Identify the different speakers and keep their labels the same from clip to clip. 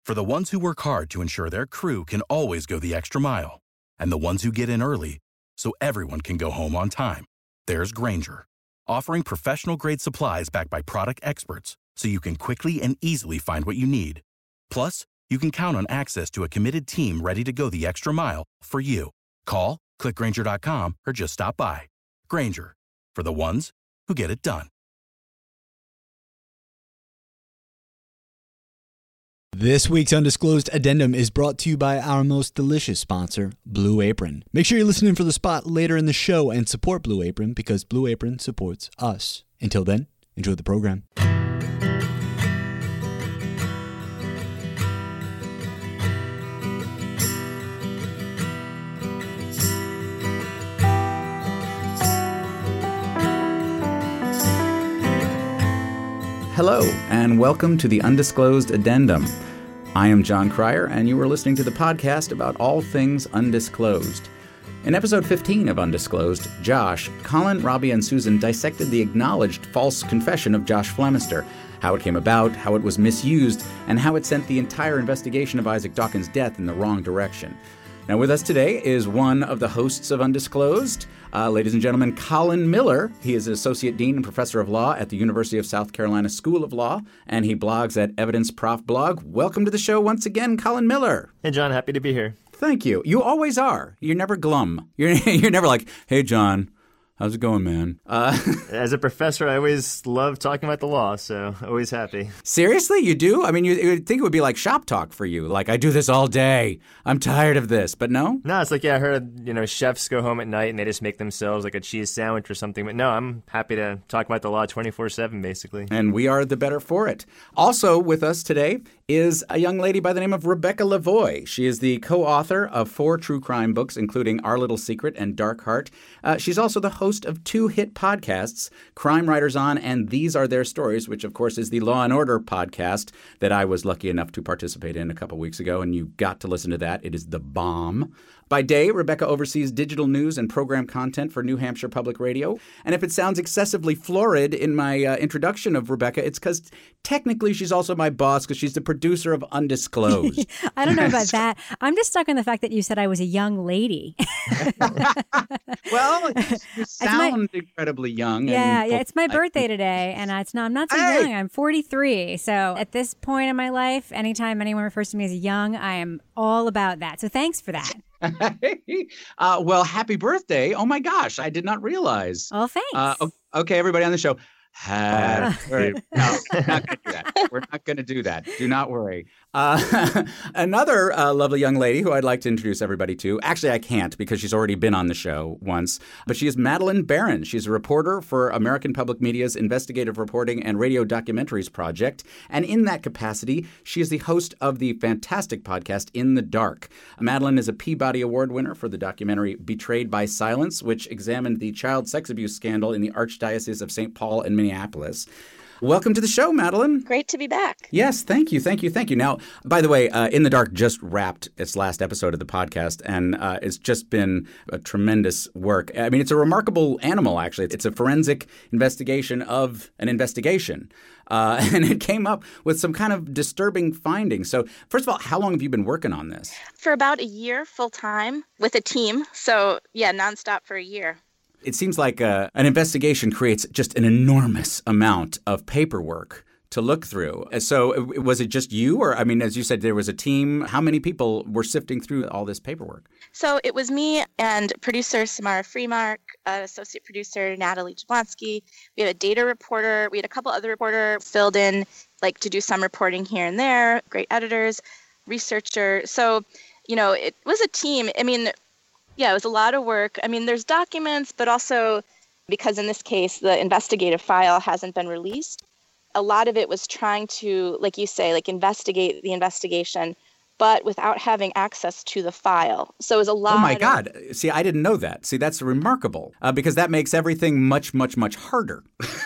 Speaker 1: For the ones who work hard to ensure their crew can always go the extra mile, and the ones who get in early so everyone can go home on time, there's Grainger, offering professional-grade supplies backed by product experts so you can quickly and easily find what you need. Plus, you can count on access to a committed team ready to go the extra mile for you. Call, click Grainger.com, or just stop by. Grainger, for the ones who get it done.
Speaker 2: This week's Undisclosed Addendum is brought to you by our most delicious sponsor, Blue Apron. Make sure you're listening for the spot later in the show and support Blue Apron because Blue Apron supports us. Until then, enjoy the program.
Speaker 3: Hello, and welcome to the Undisclosed Addendum. I am John Cryer, and you are listening to the podcast about all things undisclosed. In episode 15 of Undisclosed, Josh, Colin, Robbie, and Susan dissected the acknowledged false confession of Josh Flemister, how it came about, how it was misused, and how it sent the entire investigation of Isaac Dawkins' death in the wrong direction. Now, with us today is one of the hosts of Undisclosed, ladies and gentlemen, Colin Miller. He is an Associate Dean and Professor of Law at the University of South Carolina School of Law, and he blogs at Evidence Prof Blog. Welcome to the show once again, Colin Miller.
Speaker 4: Hey, John. Happy to be here.
Speaker 3: Thank you. You always are. You're never glum. You're never like, hey, John, how's it going, man?
Speaker 4: As a professor, I always love talking about the law, so always happy.
Speaker 3: Seriously? You do? I mean, you would think it would be like shop talk for you. Like, I do this all day. I'm tired of this. But no?
Speaker 4: No, it's like, I heard, chefs go home at night and they just make themselves like a cheese sandwich or something. But no, I'm happy to talk about the law 24/7, basically.
Speaker 3: And we are the better for it. Also with us today is a young lady by the name of Rebecca Lavoie. She is the co-author of 4 true crime books, including Our Little Secret and Dark Heart. She's also the host of 2 hit podcasts, Crime Writers On and These Are Their Stories, which, of course, is the Law and Order podcast that I was lucky enough to participate in a couple weeks ago, and you got to listen to that. It is the bomb. By day, Rebecca oversees digital news and program content for New Hampshire Public Radio. And if it sounds excessively florid in my introduction of Rebecca, it's because technically she's also my boss because she's the producer of Undisclosed.
Speaker 5: I don't know about that. I'm just stuck on the fact that you said I was a young lady.
Speaker 3: Well, you sound incredibly young.
Speaker 5: Yeah, it's my birthday today, and I'm not so young. I'm 43. So at this point in my life, anytime anyone refers to me as young, I am all about that. So thanks for that.
Speaker 3: Well, happy birthday. Oh, my gosh. I did not realize.
Speaker 5: Oh, thanks.
Speaker 3: Okay, everybody on the show. No, we're not going to do that. We're not going to do that. Do not worry. Another lovely young lady who I'd like to introduce everybody to. Actually, I can't because she's already been on the show once. But she is Madeleine Baran. She's a reporter for American Public Media's Investigative Reporting and Radio Documentaries Project. And in that capacity, she is the host of the fantastic podcast In the Dark. Madeleine is a Peabody Award winner for the documentary Betrayed by Silence, which examined the child sex abuse scandal in the Archdiocese of St. Paul and Minneapolis. Welcome to the show, Madeleine.
Speaker 6: Great to be back.
Speaker 3: Yes, thank you. Now, by the way, In the Dark just wrapped its last episode of the podcast, and it's just been a tremendous work. I mean, it's a remarkable animal, actually. It's a forensic investigation of an investigation, and it came up with some kind of disturbing findings. So, first of all, how long have you been working on this?
Speaker 6: For about a year, full-time, with a team. So, yeah, nonstop for a year.
Speaker 3: It seems like an investigation creates just an enormous amount of paperwork to look through. So was it just you? Or, I mean, as you said, there was a team. How many people were sifting through all this paperwork?
Speaker 6: So it was me and producer Samara Freemark, associate producer Natalie Jablonski. We had a data reporter. We had a couple other reporters filled in, like, to do some reporting here and there, great editors, researcher. So, it was a team. I mean, yeah, it was a lot of work. I mean, there's documents, but also because in this case, the investigative file hasn't been released, a lot of it was trying to, like you say, like investigate the investigation, but without having access to the file. So it was a lot.
Speaker 3: Oh, my God. See, I didn't know that. See, that's remarkable because that makes everything much, much, much harder.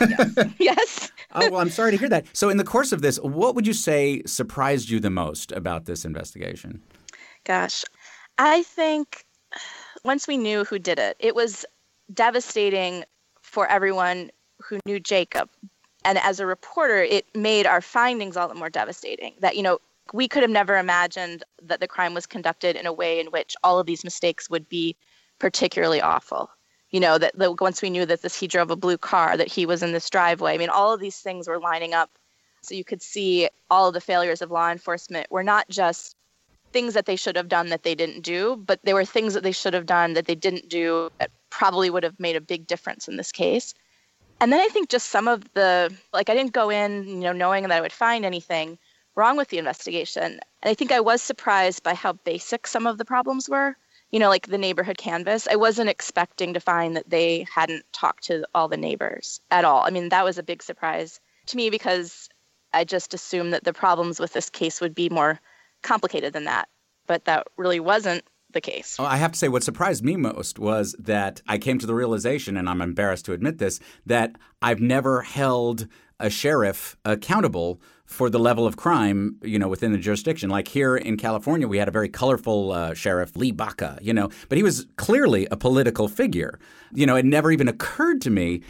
Speaker 6: Yes.
Speaker 3: Oh, well, I'm sorry to hear that. So in the course of this, what would you say surprised you the most about this investigation?
Speaker 6: Gosh, I think once we knew who did it, it was devastating for everyone who knew Jacob. And as a reporter, it made our findings all the more devastating. That, we could have never imagined that the crime was conducted in a way in which all of these mistakes would be particularly awful. That once we knew that he drove a blue car, that he was in this driveway. I mean, all of these things were lining up. So you could see all of the failures of law enforcement were not just things that they should have done that they didn't do, but they were things that they should have done that they didn't do that probably would have made a big difference in this case. And then I think just some of I didn't go in, knowing that I would find anything wrong with the investigation. And I think I was surprised by how basic some of the problems were. Like the neighborhood canvas. I wasn't expecting to find that they hadn't talked to all the neighbors at all. I mean, that was a big surprise to me because I just assumed that the problems with this case would be more complicated than that. But that really wasn't the case.
Speaker 3: I have to say what surprised me most was that I came to the realization, and I'm embarrassed to admit this, that I've never held a sheriff accountable for the level of crime, within the jurisdiction. Like here in California, we had a very colorful sheriff, Lee Baca, but he was clearly a political figure. It never even occurred to me,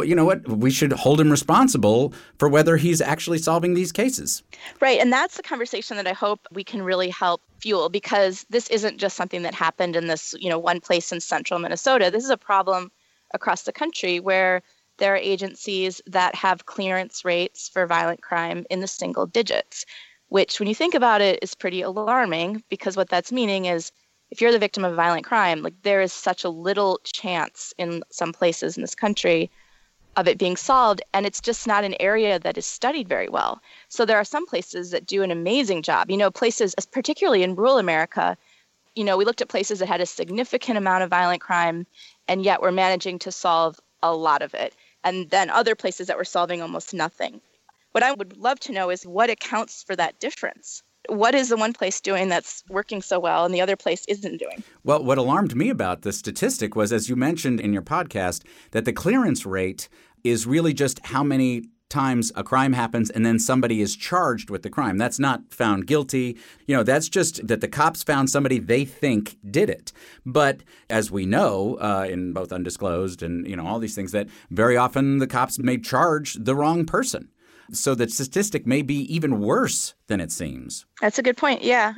Speaker 3: we should hold him responsible for whether he's actually solving these cases.
Speaker 6: Right. And that's the conversation that I hope we can really help fuel, because this isn't just something that happened in this, one place in central Minnesota. This is a problem across the country where there are agencies that have clearance rates for violent crime in the single digits, which when you think about it is pretty alarming, because what that's meaning is if you're the victim of violent crime, there is such a little chance in some places in this country of it being solved, and it's just not an area that is studied very well. So there are some places that do an amazing job. Places, particularly in rural America, we looked at places that had a significant amount of violent crime, and yet were managing to solve a lot of it. And then other places that were solving almost nothing. What I would love to know is what accounts for that difference. What is the one place doing that's working so well and the other place isn't doing?
Speaker 3: Well, what alarmed me about the statistic was, as you mentioned in your podcast, that the clearance rate is really just how many times a crime happens and then somebody is charged with the crime. That's not found guilty. That's just that the cops found somebody they think did it. But as we know, in both undisclosed and, all these things, that very often the cops may charge the wrong person. So the statistic may be even worse than it seems.
Speaker 6: That's a good point. Yeah.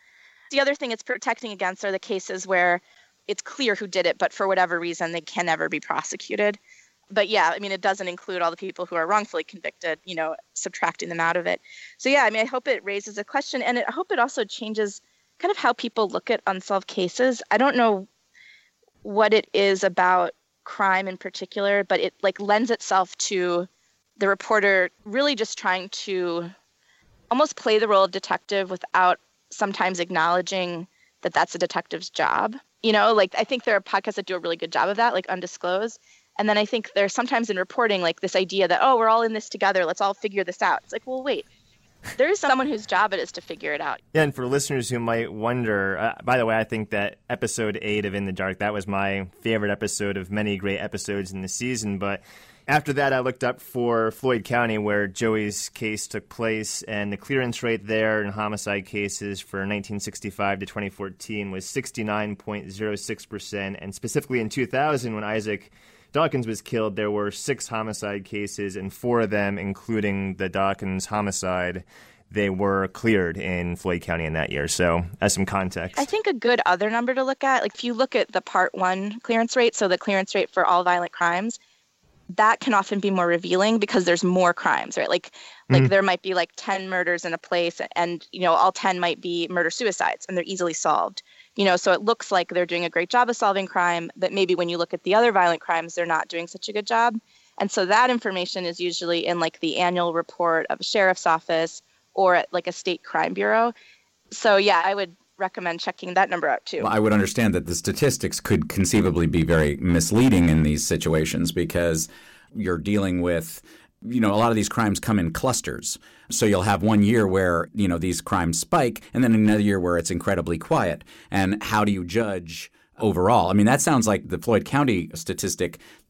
Speaker 6: The other thing it's protecting against are the cases where it's clear who did it, but for whatever reason, they can never be prosecuted. But yeah, it doesn't include all the people who are wrongfully convicted, subtracting them out of it. So yeah, I hope it raises a question, and I hope it also changes kind of how people look at unsolved cases. I don't know what it is about crime in particular, but it lends itself to the reporter really just trying to almost play the role of detective without sometimes acknowledging that that's a detective's job. I think there are podcasts that do a really good job of that, like Undisclosed. And then I think there's sometimes in reporting this idea that, we're all in this together. Let's all figure this out. It's well, wait, there is someone whose job it is to figure it out.
Speaker 4: Yeah, and for listeners who might wonder, by the way, I think that episode 8 of In the Dark, that was my favorite episode of many great episodes in the season. But after that, I looked up for Floyd County, where Joey's case took place, and the clearance rate there in homicide cases for 1965 to 2014 was 69.06%. And specifically in 2000, when Isaac Dawkins was killed, there were 6 homicide cases, and 4 of them, including the Dawkins homicide, they were cleared in Floyd County in that year. So as some context.
Speaker 6: I think a good other number to look at, if you look at the Part 1 clearance rate, so the clearance rate for all violent crimes, that can often be more revealing because there's more crimes, right? There might be 10 murders in a place, and, all 10 might be murder-suicides, and they're easily solved. So it looks like they're doing a great job of solving crime, but maybe when you look at the other violent crimes, they're not doing such a good job. And so that information is usually in the annual report of a sheriff's office or at a state crime bureau. So yeah, I would recommend checking that number out too.
Speaker 3: Well, I would understand that the statistics could conceivably be very misleading in these situations because you're dealing with a lot of these crimes come in clusters. So you'll have one year where, these crimes spike, and then another year where it's incredibly quiet. And how do you judge overall? That sounds like the Floyd County statistic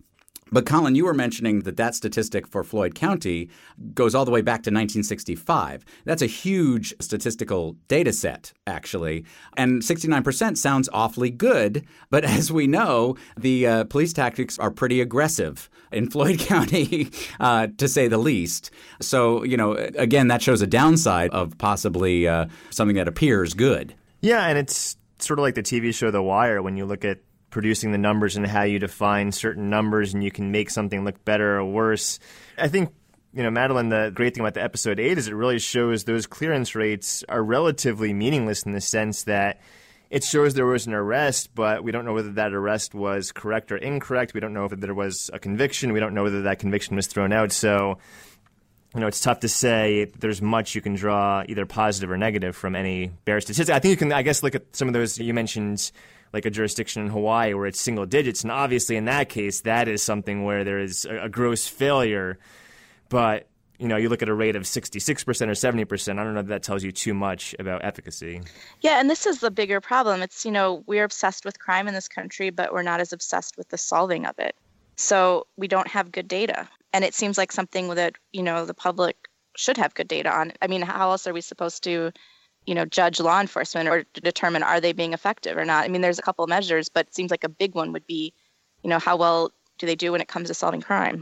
Speaker 3: But Colin, you were mentioning that statistic for Floyd County goes all the way back to 1965. That's a huge statistical data set, actually. And 69% sounds awfully good. But as we know, the police tactics are pretty aggressive in Floyd County, to say the least. So, again, that shows a downside of possibly something that appears good.
Speaker 4: Yeah, and it's sort of like the TV show The Wire when you look at producing the numbers and how you define certain numbers and you can make something look better or worse. I think, Madeline, the great thing about the episode 8 is it really shows those clearance rates are relatively meaningless in the sense that it shows there was an arrest, but we don't know whether that arrest was correct or incorrect. We don't know if there was a conviction. We don't know whether that conviction was thrown out. So, it's tough to say there's much you can draw either positive or negative from any bare statistic. I think you can, look at some of those you mentioned, like a jurisdiction in Hawaii where it's single digits. And obviously in that case, that is something where there is a gross failure. But, you look at a rate of 66% or 70%, I don't know if that tells you too much about efficacy.
Speaker 6: Yeah, and this is the bigger problem. It's, we're obsessed with crime in this country, but we're not as obsessed with the solving of it. So we don't have good data. And it seems like something that, the public should have good data on. I mean, how else are we supposed to judge law enforcement or to determine are they being effective or not? I mean, there's a couple of measures, but it seems like a big one would be, how well do they do when it comes to solving crime?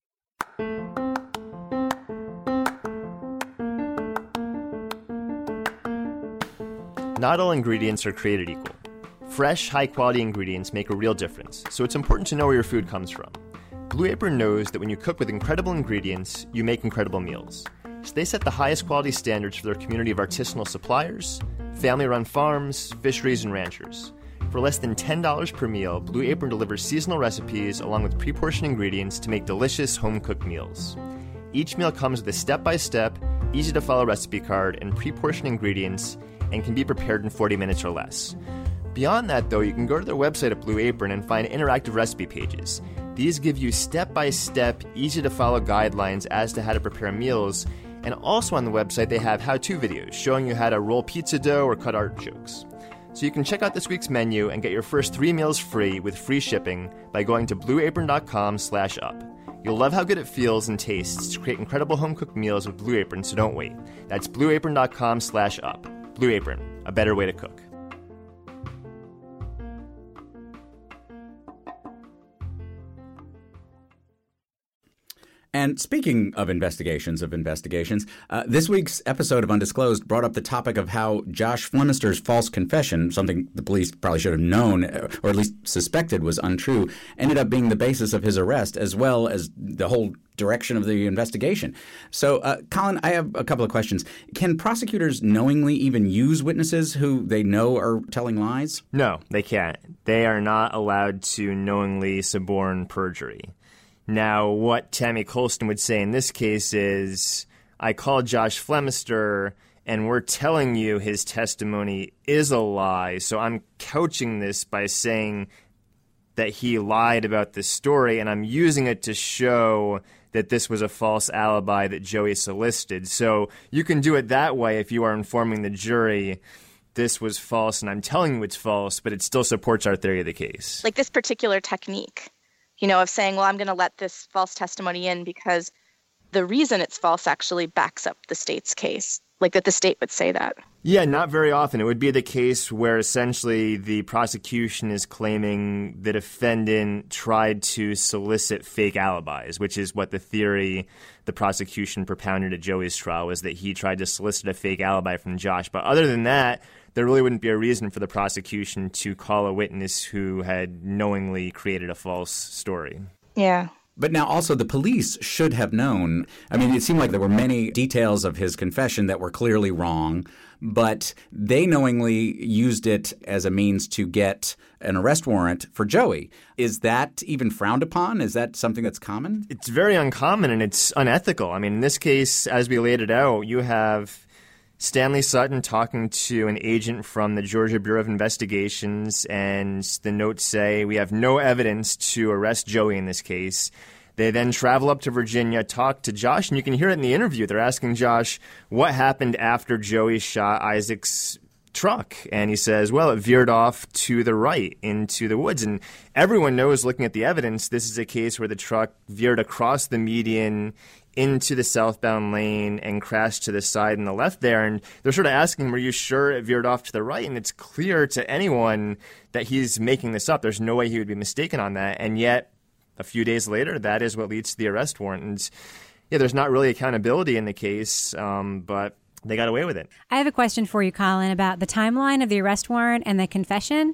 Speaker 4: Not all ingredients are created equal. Fresh, high-quality ingredients make a real difference, so it's important to know where your food comes from. Blue Apron knows that when you cook with incredible ingredients, you make incredible meals. So they set the highest quality standards for their community of artisanal suppliers, family-run farms, fisheries, and ranchers. For less than $10 per meal, Blue Apron delivers seasonal recipes along with pre-portioned ingredients to make delicious home-cooked meals. Each meal comes with a step-by-step, easy-to-follow recipe card and pre-portioned ingredients and can be prepared in 40 minutes or less. Beyond that, though, you can go to their website at Blue Apron and find interactive recipe pages. These give you step-by-step, easy-to-follow guidelines as to how to prepare meals. And also on the website, they have how-to videos showing you how to roll pizza dough or cut artichokes. So you can check out this week's menu and get your first 3 meals free with free shipping by going to blueapron.com/up. You'll love how good it feels and tastes to create incredible home-cooked meals with Blue Apron, so don't wait. That's blueapron.com/up. Blue Apron, a better way to cook.
Speaker 3: And speaking of investigations, this week's episode of Undisclosed brought up the topic of how Josh Flemister's false confession, something the police probably should have known or at least suspected was untrue, ended up being the basis of his arrest as well as the whole direction of the investigation. So, Colin, I have a couple of questions. Can prosecutors knowingly even use witnesses who they know are telling lies?
Speaker 4: No, they can't. They are not allowed to knowingly suborn perjury. Now, what Tammy Colston would say in this case is, I called Josh Flemister, and we're telling you his testimony is a lie, so I'm couching this by saying that he lied about this story, and I'm using it to show that this was a false alibi that Joey solicited. So you can do it that way if you are informing the jury this was false, and I'm telling you it's false, but it still supports our theory of the case.
Speaker 6: Like this particular technique, of saying, well, I'm going to let this false testimony in because the reason it's false actually backs up the state's case, like that the state would say that.
Speaker 4: Yeah, not very often. It would be the case where essentially the prosecution is claiming the defendant tried to solicit fake alibis, which is what the theory the prosecution propounded at Joey's trial was, that he tried to solicit a fake alibi from Josh. But other than that, there really wouldn't be a reason for the prosecution to call a witness who had knowingly created a false story.
Speaker 6: Yeah.
Speaker 3: But now also the police should have known. I mean, it seemed like there were many details of his confession that were clearly wrong, but they knowingly used it as a means to get an arrest warrant for Joey. Is that even frowned upon? Is that something that's common?
Speaker 4: It's very uncommon and it's unethical. I mean, in this case, as we laid it out, you have Stanley Sutton talking to an agent from the Georgia Bureau of Investigations, and the notes say, we have no evidence to arrest Joey in this case. They then travel up to Virginia, talk to Josh, and you can hear it in the interview. They're asking Josh what happened after Joey shot Isaac's truck. And he says, well, it veered off to the right into the woods. And everyone knows, looking at the evidence, this is a case where the truck veered across the median into the southbound lane and crashed to the side and the left there. And they're sort of asking him, are you sure it veered off to the right? And it's clear to anyone that he's making this up. There's no way he would be mistaken on that. And yet, a few days later, that is what leads to the arrest warrant. And yeah, there's not really accountability in the case, but they got away with it.
Speaker 5: I have a question for you, Colin, about the timeline of the arrest warrant and the confession.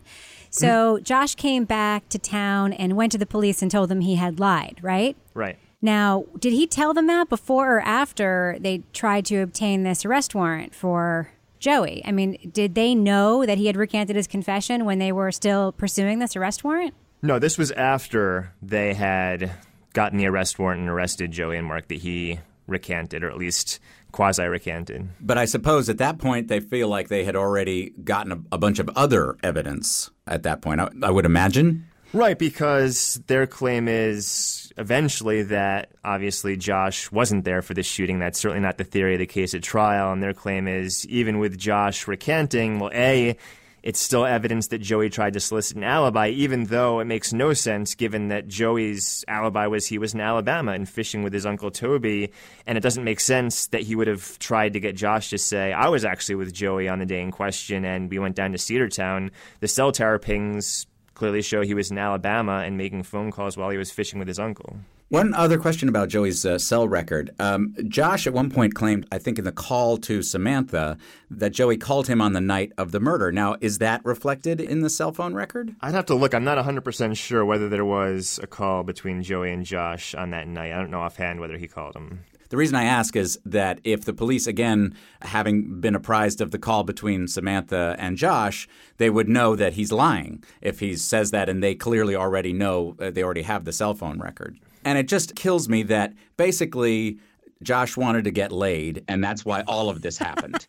Speaker 5: So Josh came back to town and went to the police and told them he had lied, right?
Speaker 4: Right.
Speaker 5: Now, did he tell them that before or after they tried to obtain this arrest warrant for Joey? I mean, did they know that he had recanted his confession when they were still pursuing this arrest warrant?
Speaker 4: No, this was after they had gotten the arrest warrant and arrested Joey and Mark that he recanted, or at least quasi-recanted.
Speaker 3: But I suppose at that point they feel like they had already gotten a bunch of other evidence at that point, I would imagine.
Speaker 4: Right, because their claim is eventually that obviously Josh wasn't there for the shooting. That's certainly not the theory of the case at trial. And their claim is even with Josh recanting, well, A, it's still evidence that Joey tried to solicit an alibi, even though it makes no sense given that Joey's alibi was he was in Alabama and fishing with his Uncle Toby. And it doesn't make sense that he would have tried to get Josh to say, I was actually with Joey on the day in question and we went down to Cedartown. The cell tower pings clearly show he was in Alabama and making phone calls while he was fishing with his uncle.
Speaker 3: One other question about Joey's cell record. Josh at one point claimed, I think in the call to Samantha, that Joey called him on the night of the murder. Now, is that reflected in the cell phone record?
Speaker 4: I'd have to look. I'm not 100% sure whether there was a call between Joey and Josh on that night. I don't know offhand whether he called him.
Speaker 3: The reason I ask is that if the police, again, having been apprised of the call between Samantha and Josh, they would know that he's lying if he says that, and they clearly already know, they already have the cell phone record. And it just kills me that basically Josh wanted to get laid, and that's why all of this happened.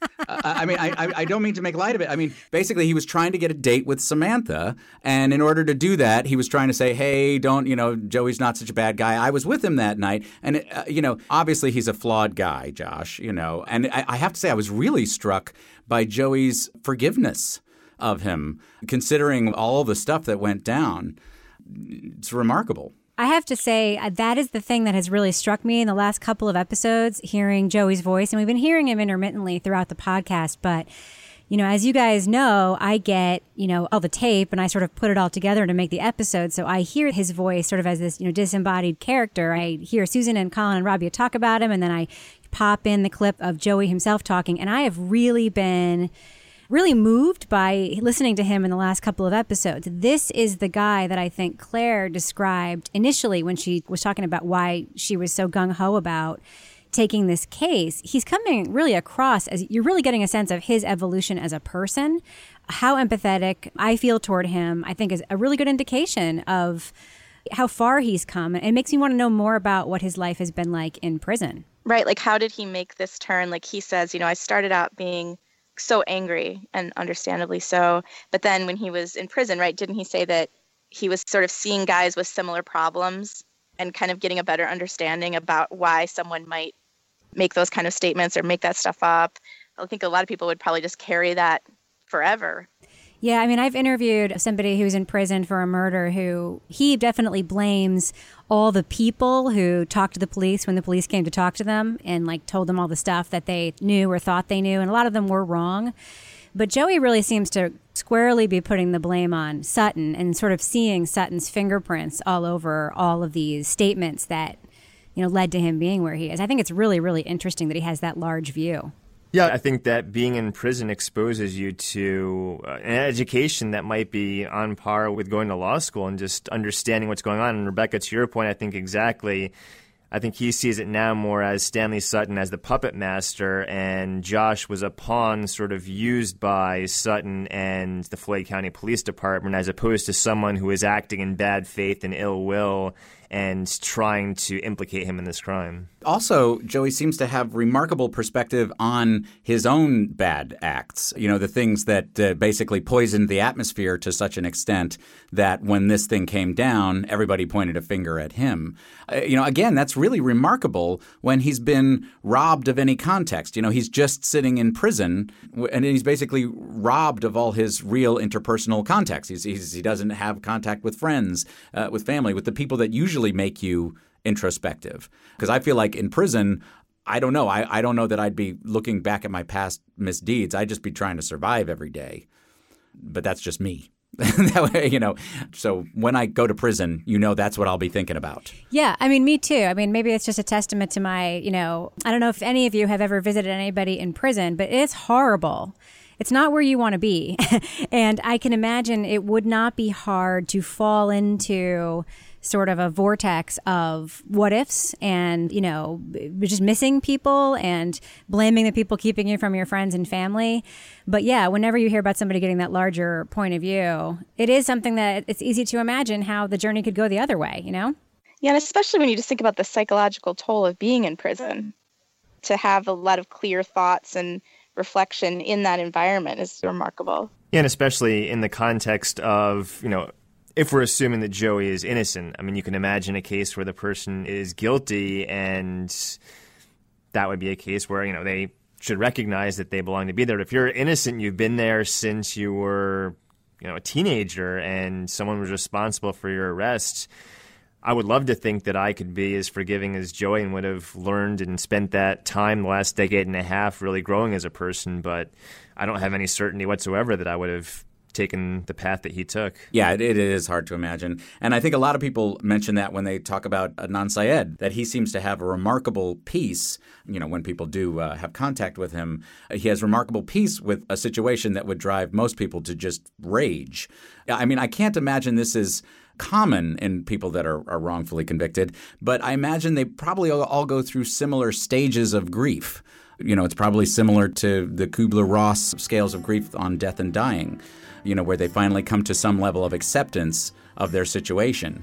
Speaker 3: I don't mean to make light of it. I mean, basically, he was trying to get a date with Samantha, and in order to do that, he was trying to say, hey, Joey's not such a bad guy. I was with him that night. And, obviously, he's a flawed guy, Josh, and I have to say I was really struck by Joey's forgiveness of him, considering all the stuff that went down. It's remarkable.
Speaker 5: I have to say, that is the thing that has really struck me in the last couple of episodes, hearing Joey's voice. And we've been hearing him intermittently throughout the podcast. But, as you guys know, I get, all the tape and I sort of put it all together to make the episode. So I hear his voice sort of as this, disembodied character. I hear Susan and Colin and Rabia talk about him. And then I pop in the clip of Joey himself talking. And I have really been really moved by listening to him in the last couple of episodes. This is the guy that I think Claire described initially when she was talking about why she was so gung-ho about taking this case. He's coming really across as you're really getting a sense of his evolution as a person. How empathetic I feel toward him, I think, is a really good indication of how far he's come. And it makes me want to know more about what his life has been like in prison.
Speaker 6: Right. Like, how did he make this turn? Like he says, I started out being so angry, and understandably so. But then when he was in prison, right, didn't he say that he was sort of seeing guys with similar problems and kind of getting a better understanding about why someone might make those kind of statements or make that stuff up? I think a lot of people would probably just carry that forever.
Speaker 5: Yeah, I've interviewed somebody who's in prison for a murder who he definitely blames all the people who talked to the police when the police came to talk to them and told them all the stuff that they knew or thought they knew. And a lot of them were wrong. But Joey really seems to squarely be putting the blame on Sutton and sort of seeing Sutton's fingerprints all over all of these statements that, led to him being where he is. I think it's really, really interesting that he has that large view.
Speaker 4: Yeah, I think that being in prison exposes you to an education that might be on par with going to law school and just understanding what's going on. And Rebecca, to your point, I think exactly. I think he sees it now more as Stanley Sutton as the puppet master, and Josh was a pawn sort of used by Sutton and the Floyd County Police Department, as opposed to someone who is acting in bad faith and ill will and trying to implicate him in this crime.
Speaker 3: Also, Joey seems to have remarkable perspective on his own bad acts, the things that basically poisoned the atmosphere to such an extent that when this thing came down, everybody pointed a finger at him. Again, that's really remarkable when he's been robbed of any context. He's just sitting in prison and he's basically robbed of all his real interpersonal context. He doesn't have contact with friends, with family, with the people that usually make you introspective. Because I feel like in prison, I don't know. I don't know that I'd be looking back at my past misdeeds. I'd just be trying to survive every day. But that's just me. That way, so when I go to prison, that's what I'll be thinking about.
Speaker 5: Yeah, me too. Maybe it's just a testament to my, I don't know if any of you have ever visited anybody in prison, but it's horrible. It's not where you want to be. And I can imagine it would not be hard to fall into sort of a vortex of what ifs and, just missing people and blaming the people keeping you from your friends and family. But yeah, whenever you hear about somebody getting that larger point of view, it is something that it's easy to imagine how the journey could go the other way, Yeah,
Speaker 6: and especially when you just think about the psychological toll of being in prison, to have a lot of clear thoughts and reflection in that environment is remarkable.
Speaker 4: Yeah, and especially in the context of, if we're assuming that Joey is innocent, you can imagine a case where the person is guilty, and that would be a case where, they should recognize that they belong to be there. But if you're innocent, you've been there since you were, a teenager, and someone was responsible for your arrest, I would love to think that I could be as forgiving as Joey and would have learned and spent that time, the last decade and a half, really growing as a person. But I don't have any certainty whatsoever that I would have taken the path that he took.
Speaker 3: Yeah, it is hard to imagine. And I think a lot of people mention that when they talk about Adnan Syed, that he seems to have a remarkable peace. When people do have contact with him, he has remarkable peace with a situation that would drive most people to just rage. I can't imagine this is common in people that are wrongfully convicted, but I imagine they probably all go through similar stages of grief. It's probably similar to the Kubler-Ross scales of grief on death and dying, where they finally come to some level of acceptance of their situation.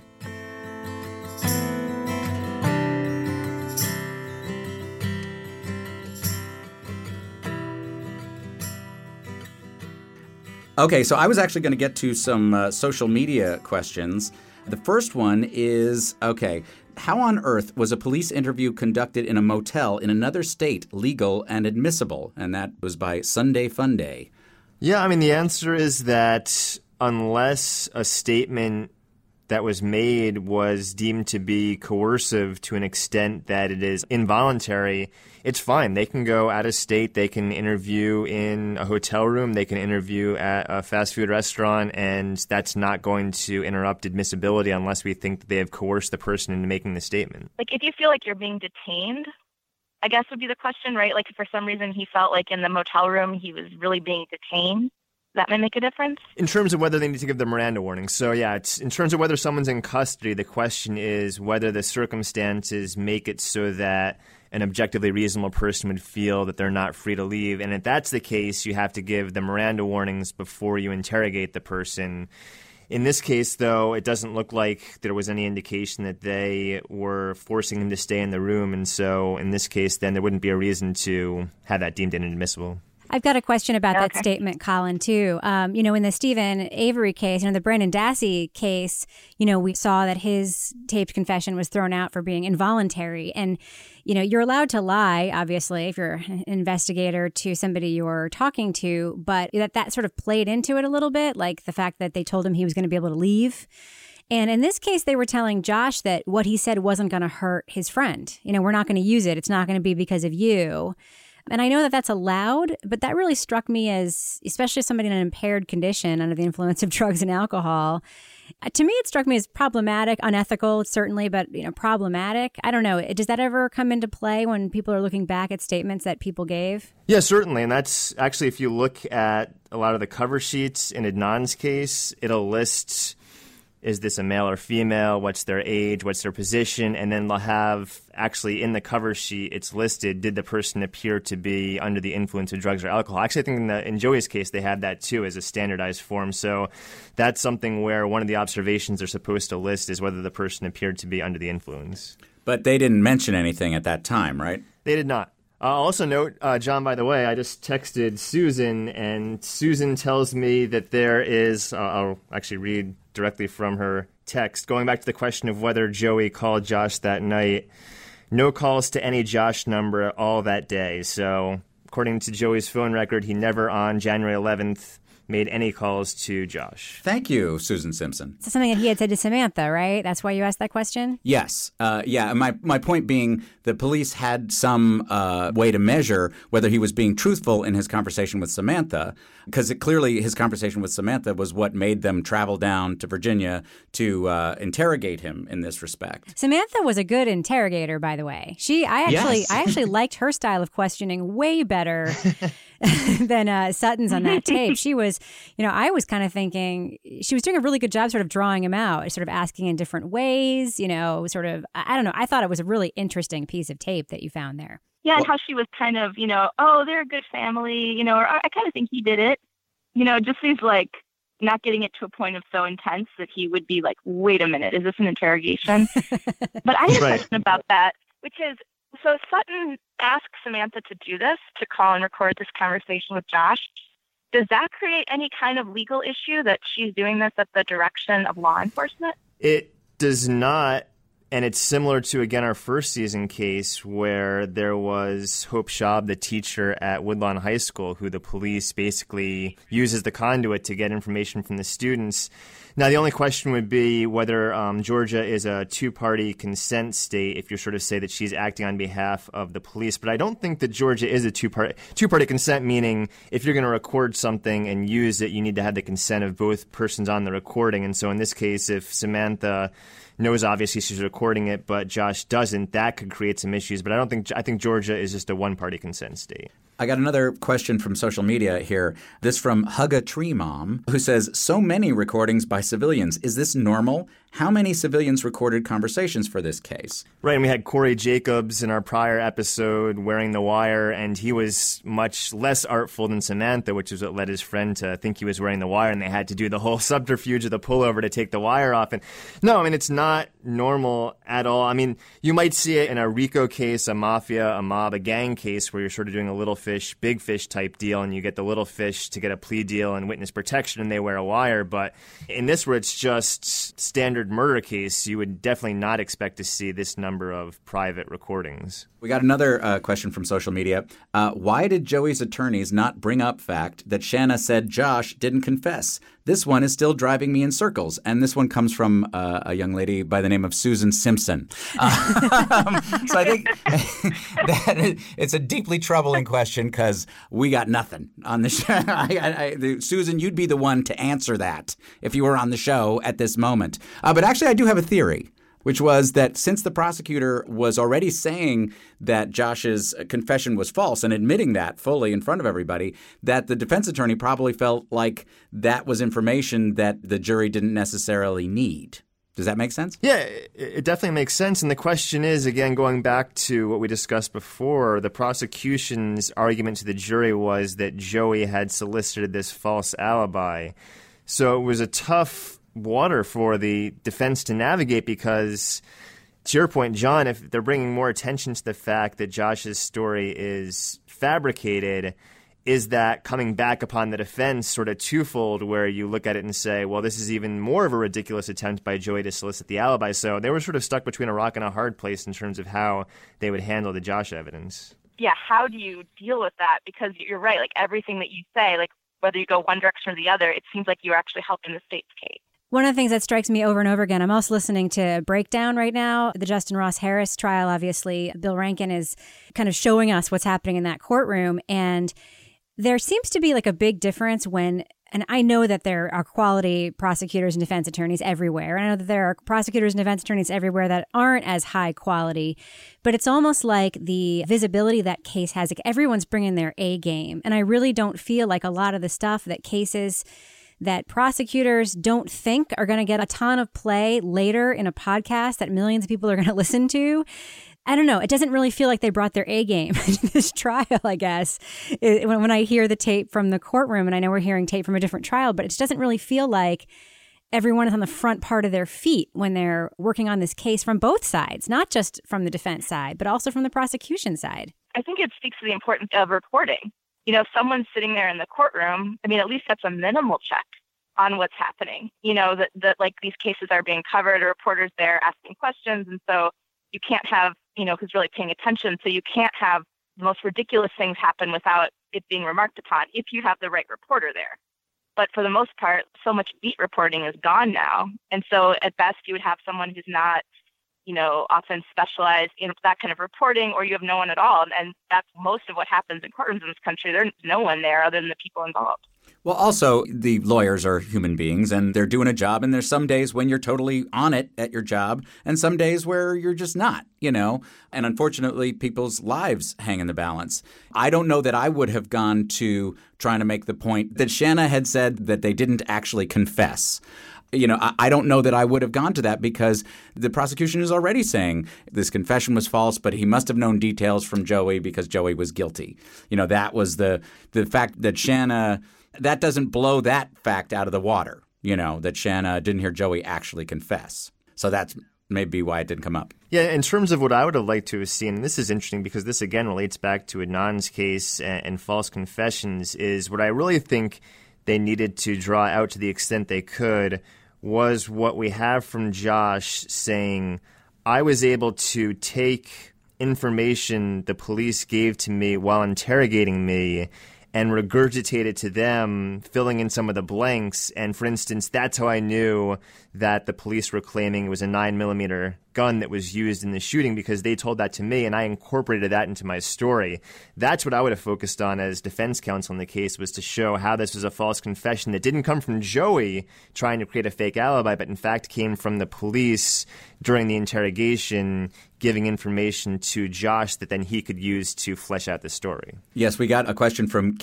Speaker 3: Okay, so I was actually going to get to some social media questions. The first one is, how on earth was a police interview conducted in a motel in another state legal and admissible? And that was by Sunday Funday.
Speaker 4: Yeah, the answer is that unless a statement that was made was deemed to be coercive to an extent that it is involuntary, it's fine. They can go out of state, they can interview in a hotel room, they can interview at a fast food restaurant, and that's not going to interrupt admissibility unless we think that they have coerced the person into making the statement.
Speaker 7: If you feel like you're being detained, I guess would be the question, right? If for some reason he felt like in the motel room he was really being detained, that may make a difference?
Speaker 4: In terms of whether they need to give the Miranda warning. So, yeah, it's in terms of whether someone's in custody, the question is whether the circumstances make it so that an objectively reasonable person would feel that they're not free to leave. And if that's the case, you have to give the Miranda warnings before you interrogate the person. In this case, though, it doesn't look like there was any indication that they were forcing him to stay in the room. And so in this case, then there wouldn't be a reason to have that deemed inadmissible.
Speaker 5: I've got a question about that statement, Colin, too. In the Stephen Avery case, the Brendan Dassey case, we saw that his taped confession was thrown out for being involuntary. And, you're allowed to lie, obviously, if you're an investigator to somebody you're talking to, but that sort of played into it a little bit, like the fact that they told him he was going to be able to leave. And in this case, they were telling Josh that what he said wasn't going to hurt his friend. We're not going to use it. It's not going to be because of you. And I know that that's allowed, but that really struck me as, especially somebody in an impaired condition under the influence of drugs and alcohol. To me, it struck me as problematic, unethical, certainly, but problematic. I don't know. Does that ever come into play when people are looking back at statements that people gave?
Speaker 4: Yeah, certainly. And that's actually, if you look at a lot of the cover sheets in Adnan's case, it'll list, is this a male or female? What's their age? What's their position? And then they'll have, actually in the cover sheet, it's listed, did the person appear to be under the influence of drugs or alcohol? Actually, I think in Joey's case, they had that too as a standardized form. So that's something where one of the observations they're supposed to list is whether the person appeared to be under the influence.
Speaker 3: But they didn't mention anything at that time, right?
Speaker 4: They did not. I'll also note, John, by the way, I just texted Susan, and Susan tells me that there is, I'll actually read directly from her text, going back to the question of whether Joey called Josh that night. No calls to any Josh number all that day. So according to Joey's phone record, he never on January 11th made any calls to Josh.
Speaker 3: Thank you, Susan Simpson.
Speaker 5: So something that he had said to Samantha, right? That's why you asked that question?
Speaker 3: Yes. Yeah. My point being the police had some way to measure whether he was being truthful in his conversation with Samantha, because clearly his conversation with Samantha was what made them travel down to Virginia to interrogate him in this respect.
Speaker 5: Samantha was a good interrogator, by the way. I actually liked her style of questioning way better than Sutton's on that tape. She was, I was kind of thinking she was doing a really good job sort of drawing him out, sort of asking in different ways, sort of, I don't know. I thought it was a really interesting piece of tape that you found there.
Speaker 7: Yeah, and how she was kind of, oh, they're a good family, or I kind of think he did it. It just seems like not getting it to a point of so intense that he would be like, wait a minute, is this an interrogation? But I have a question about that, which is, so Sutton asked Samantha to do this, to call and record this conversation with Josh. Does that create any kind of legal issue that she's doing this at the direction of law enforcement?
Speaker 4: It does not. And it's similar to, again, our first season case where there was Hope Schaub, the teacher at Woodlawn High School, who the police basically uses the conduit to get information from the students. Now, the only question would be whether Georgia is a two-party consent state, if you sort of say that she's acting on behalf of the police. But I don't think that Georgia is a two-party consent, meaning if you're going to record something and use it, you need to have the consent of both persons on the recording. And so in this case, if Samantha knows obviously she's recording it, but Josh doesn't, that could create some issues. But I think Georgia is just a one-party consent state.
Speaker 3: I got another question from social media here. This from Hug a Tree Mom, who says, so many recordings by civilians. Is this normal? How many civilians recorded conversations for this case?
Speaker 4: Right, and we had Corey Jacobs in our prior episode wearing the wire, and he was much less artful than Samantha, which is what led his friend to think he was wearing the wire, and they had to do the whole subterfuge of the pullover to take the wire off. And no, I mean, it's not normal at all. I mean, you might see it in a RICO case, a mafia, a mob, a gang case, where you're sort of doing a little fish, big fish type deal, and you get the little fish to get a plea deal and witness protection, and they wear a wire. But in this, where it's just standard murder case, you would definitely not expect to see this number of private recordings.
Speaker 3: We got another question from social media. Why did Joey's attorneys not bring up fact that Shanna said Josh didn't confess? This one is still driving me in circles. And this one comes from a young lady by the name of Susan Simpson. So I think that it's a deeply troubling question because we got nothing on the show. Susan, you'd be the one to answer that if you were on the show at this moment. But actually, I do have a theory, which was that since the prosecutor was already saying that Josh's confession was false and admitting that fully in front of everybody, that the defense attorney probably felt like that was information that the jury didn't necessarily need. Does that make sense?
Speaker 4: Yeah, it definitely makes sense. And the question is, again, going back to what we discussed before, the prosecution's argument to the jury was that Joey had solicited this false alibi. So it was a tough water for the defense to navigate because, to your point, John, if they're bringing more attention to the fact that Josh's story is fabricated, is that coming back upon the defense sort of twofold, where you look at it and say, well, this is even more of a ridiculous attempt by Joey to solicit the alibi. So they were sort of stuck between a rock and a hard place in terms of how they would handle the Josh evidence.
Speaker 7: Yeah, how do you deal with that? Because you're right, like everything that you say, like whether you go one direction or the other, it seems like you're actually helping the state's case.
Speaker 5: One of the things that strikes me over and over again, I'm also listening to Breakdown right now, the Justin Ross Harris trial. Obviously, Bill Rankin is kind of showing us what's happening in that courtroom. And there seems to be like a big difference when, and I know that there are quality prosecutors and defense attorneys everywhere. And I know that there are prosecutors and defense attorneys everywhere that aren't as high quality, but it's almost like the visibility that case has, like everyone's bringing their A game. And I really don't feel like a lot of the stuff that cases that prosecutors don't think are going to get a ton of play later in a podcast that millions of people are going to listen to. I don't know. It doesn't really feel like they brought their A game to this trial, I guess. When I hear the tape from the courtroom, and I know we're hearing tape from a different trial, but it doesn't really feel like everyone is on the front part of their feet when they're working on this case from both sides, not just from the defense side, but also from the prosecution side.
Speaker 7: I think it speaks to the importance of reporting. You know, if someone's sitting there in the courtroom, I mean, at least that's a minimal check on what's happening. You know, that like these cases are being covered, a reporter's there asking questions. And so you can't have, you know, who's really paying attention. So you can't have the most ridiculous things happen without it being remarked upon if you have the right reporter there. But for the most part, so much beat reporting is gone now. And so at best, you would have someone who's not, you know, often specialized in that kind of reporting, or you have no one at all. And that's most of what happens in courtrooms in this country. There's no one there other than the people involved.
Speaker 3: Well, also, the lawyers are human beings, and they're doing a job, and there's some days when you're totally on it at your job, and some days where you're just not, you know. And unfortunately, people's lives hang in the balance. I don't know that I would have gone to trying to make the point that Shanna had said that they didn't actually confess. You know, I don't know that I would have gone to that because the prosecution is already saying this confession was false, but he must have known details from Joey because Joey was guilty. You know, that was the fact that Shanna, that doesn't blow that fact out of the water, you know, that Shanna didn't hear Joey actually confess. So that's maybe why it didn't come up.
Speaker 4: Yeah, in terms of what I would have liked to have seen, and this is interesting because this again relates back to Adnan's case and false confessions, is what I really think they needed to draw out to the extent they could was what we have from Josh saying, I was able to take information the police gave to me while interrogating me and regurgitate it to them, filling in some of the blanks. And for instance, that's how I knew that the police were claiming it was a 9mm gun that was used in the shooting because they told that to me and I incorporated that into my story. That's what I would have focused on as defense counsel in the case, was to show how this was a false confession that didn't come from Joey trying to create a fake alibi, but in fact came from the police during the interrogation giving information to Josh that then he could use to flesh out the story.
Speaker 3: Yes, we got a question from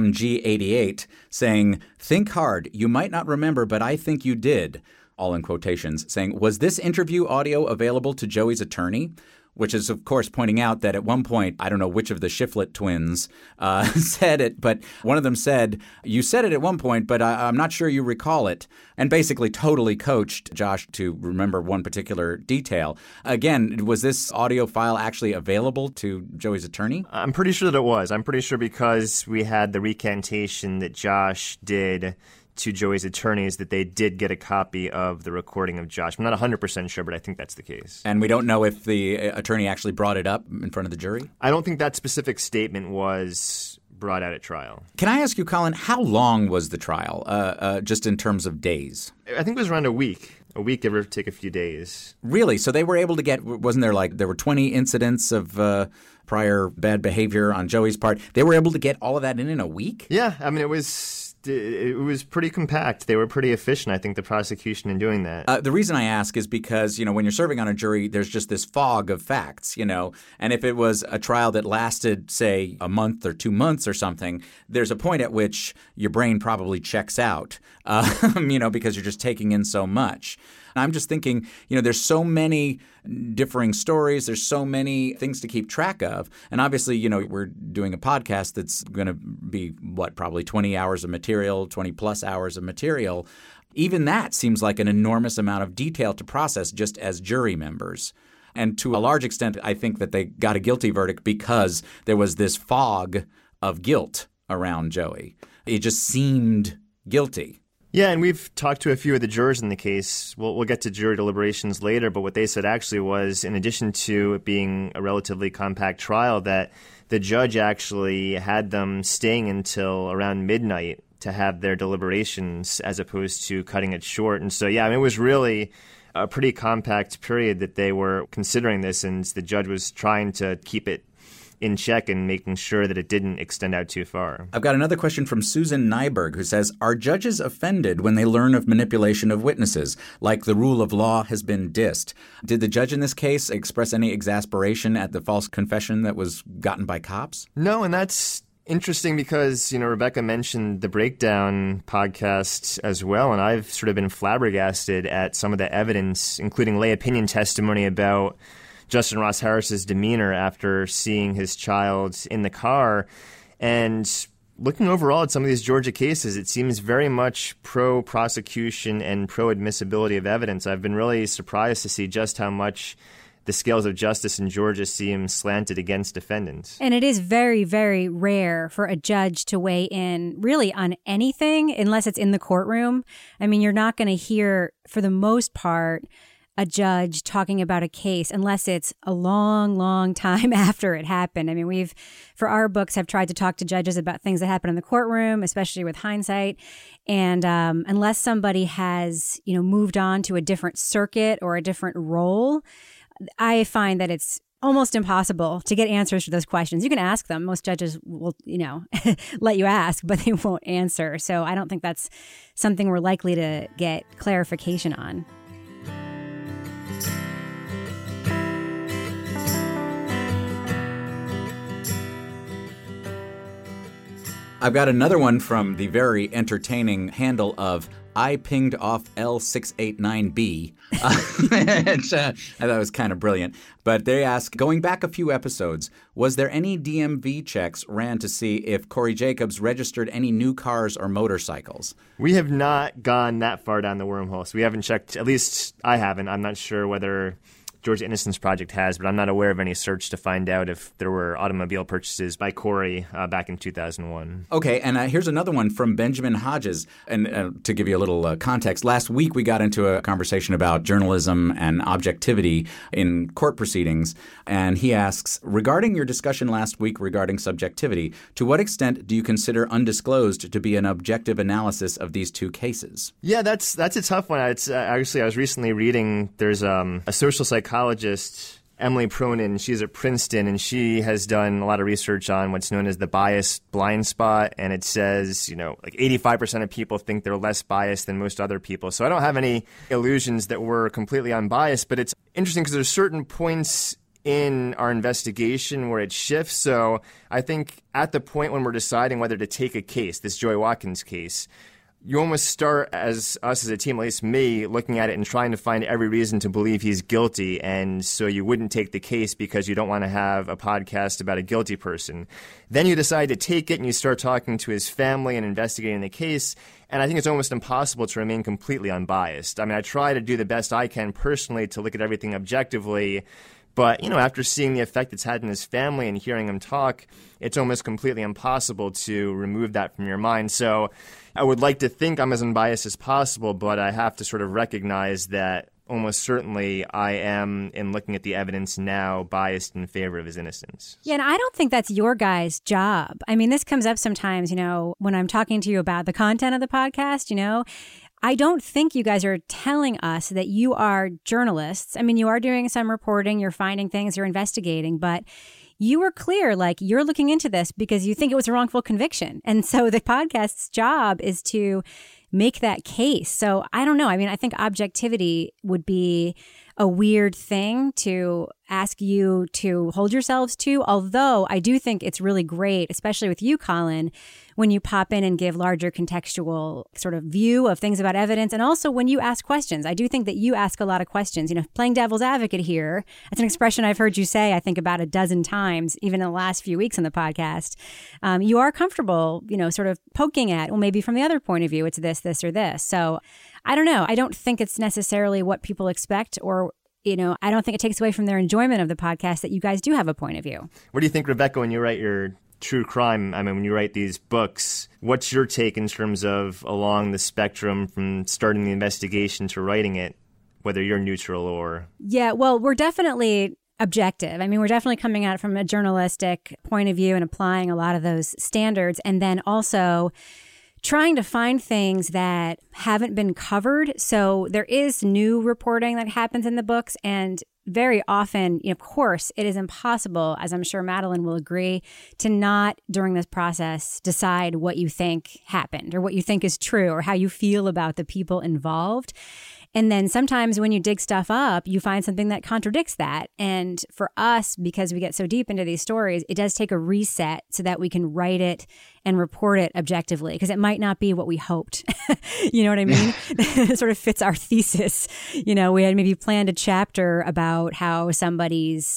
Speaker 3: KMG88 saying, think hard. You might not remember, but I think you did. All in quotations, saying, was this interview audio available to Joey's attorney? Which is, of course, pointing out that at one point, I don't know which of the Shiflett twins said it, but one of them said, you said it at one point, but I'm not sure you recall it, and basically totally coached Josh to remember one particular detail. Again, was this audio file actually available to Joey's attorney?
Speaker 4: I'm pretty sure that it was. I'm pretty sure because we had the recantation that Josh did to Joey's attorneys that they did get a copy of the recording of Josh. I'm not 100% sure, but I think that's the case.
Speaker 3: And we don't know if the attorney actually brought it up in front of the jury?
Speaker 4: I don't think that specific statement was brought out at trial.
Speaker 3: Can I ask you, Colin, how long was the trial, just in terms of days?
Speaker 4: I think it was around a week. A week, give or take a few days.
Speaker 3: Really? So they were able to get, wasn't there there were 20 incidents of prior bad behavior on Joey's part. They were able to get all of that in a week?
Speaker 4: Yeah, I mean, it was pretty compact. They were pretty efficient, I think, the prosecution in doing that.
Speaker 3: The reason I ask is because, you know, when you're serving on a jury, there's just this fog of facts, you know, and if it was a trial that lasted, say, a month or 2 months or something, there's a point at which your brain probably checks out, you know, because you're just taking in so much. And I'm just thinking, you know, there's so many differing stories. There's so many things to keep track of. And obviously, you know, we're doing a podcast that's going to be, probably 20 hours of material, 20 plus hours of material. Even that seems like an enormous amount of detail to process just as jury members. And to a large extent, I think that they got a guilty verdict because there was this fog of guilt around Joey. It just seemed guilty.
Speaker 4: Yeah, and we've talked to a few of the jurors in the case. We'll get to jury deliberations later, but what they said actually was, in addition to it being a relatively compact trial, that the judge actually had them staying until around midnight to have their deliberations as opposed to cutting it short. And so, yeah, I mean, it was really a pretty compact period that they were considering this, and the judge was trying to keep it in check and making sure that it didn't extend out too far.
Speaker 3: I've got another question from Susan Nyberg, who says, are judges offended when they learn of manipulation of witnesses, like the rule of law has been dissed? Did the judge in this case express any exasperation at the false confession that was gotten by cops?
Speaker 4: No, and that's interesting because, you know, Rebecca mentioned the Breakdown podcast as well, and I've sort of been flabbergasted at some of the evidence, including lay opinion testimony about Justin Ross Harris's demeanor after seeing his child in the car. And looking overall at some of these Georgia cases, it seems very much pro-prosecution and pro-admissibility of evidence. I've been really surprised to see just how much the scales of justice in Georgia seem slanted against defendants. And
Speaker 5: it is very, very rare for a judge to weigh in really on anything unless it's in the courtroom. I mean, you're not going to hear, for the most part, a judge talking about a case unless it's a long, long time after it happened. I mean, we've, for our books, have tried to talk to judges about things that happen in the courtroom, especially with hindsight. And unless somebody has, moved on to a different circuit or a different role, I find that it's almost impossible to get answers to those questions. You can ask them. Most judges will, let you ask, but they won't answer. So I don't think that's something we're likely to get clarification on.
Speaker 3: I've got another one from the very entertaining handle of I pinged off L689B. Which, I thought was kind of brilliant. But they ask, going back a few episodes, was there any DMV checks ran to see if Corey Jacobs registered any new cars or motorcycles?
Speaker 4: We have not gone that far down the wormhole. So we haven't checked, at least I haven't. I'm not sure whether Georgia Innocence Project has, but I'm not aware of any search to find out if there were automobile purchases by Corey back in 2001.
Speaker 3: Okay, and here's another one from Benjamin Hodges. And to give you a little context, last week we got into a conversation about journalism and objectivity in court proceedings, and he asks, regarding your discussion last week regarding subjectivity, to what extent do you consider undisclosed to be an objective analysis of these two cases?
Speaker 4: Yeah, that's a tough one. Actually, I was recently reading, there's a social psychologist, Emily Pronin. She's at Princeton, and she has done a lot of research on what's known as the bias blind spot. And it says, like 85% of people think they're less biased than most other people. So I don't have any illusions that we're completely unbiased, but it's interesting because there's certain points in our investigation where it shifts. So I think at the point when we're deciding whether to take a case, this Joy Watkins case, you almost start as a team, at least me, looking at it and trying to find every reason to believe he's guilty. And so you wouldn't take the case because you don't want to have a podcast about a guilty person. Then you decide to take it and you start talking to his family and investigating the case. And I think it's almost impossible to remain completely unbiased. I mean, I try to do the best I can personally to look at everything objectively. But, after seeing the effect it's had in his family and hearing him talk, it's almost completely impossible to remove that from your mind. So I would like to think I'm as unbiased as possible, but I have to sort of recognize that almost certainly I am, in looking at the evidence now, biased in favor of his innocence.
Speaker 5: Yeah, and I don't think that's your guys' job. I mean, this comes up sometimes, when I'm talking to you about the content of the podcast, I don't think you guys are telling us that you are journalists. I mean, you are doing some reporting, you're finding things, you're investigating, but you were clear, like you're looking into this because you think it was a wrongful conviction. And so the podcast's job is to make that case. So I don't know. I mean, I think objectivity would be a weird thing to ask you to hold yourselves to, although I do think it's really great, especially with you, Colin, when you pop in and give larger contextual sort of view of things about evidence. And also when you ask questions, I do think that you ask a lot of questions. Playing devil's advocate here, that's an expression I've heard you say, I think about a dozen times, even in the last few weeks on the podcast. You are comfortable, sort of poking at, well, maybe from the other point of view, it's this, or this. So I don't know. I don't think it's necessarily what people expect, or I don't think it takes away from their enjoyment of the podcast that you guys do have a point of view.
Speaker 4: What do you think, Rebecca, when you write your true crime, when you write these books, what's your take in terms of along the spectrum from starting the investigation to writing it, whether you're neutral or...
Speaker 5: Yeah, well, we're definitely objective. I mean, we're definitely coming at it from a journalistic point of view and applying a lot of those standards, and then also trying to find things that haven't been covered. So there is new reporting that happens in the books, and very often, of course, it is impossible, as I'm sure Madeline will agree, to not, during this process, decide what you think happened or what you think is true or how you feel about the people involved. And then sometimes when you dig stuff up, you find something that contradicts that. And for us, because we get so deep into these stories, it does take a reset so that we can write it and report it objectively, because it might not be what we hoped. You know what I mean? It sort of fits our thesis. We had maybe planned a chapter about how somebody's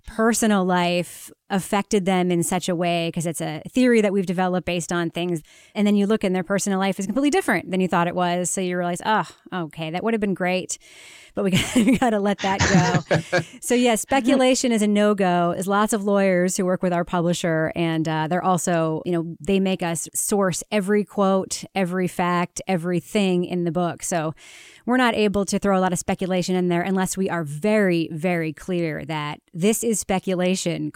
Speaker 5: personal life affected them in such a way, because it's a theory that we've developed based on things. And then you look and their personal life is completely different than you thought it was. So you realize, oh, okay, that would have been great. But we got to let that go. So yeah, speculation is a no-go. There's lots of lawyers who work with our publisher, and they're also, they make us source every quote, every fact, everything in the book. So we're not able to throw a lot of speculation in there unless we are very, very clear that this is speculation,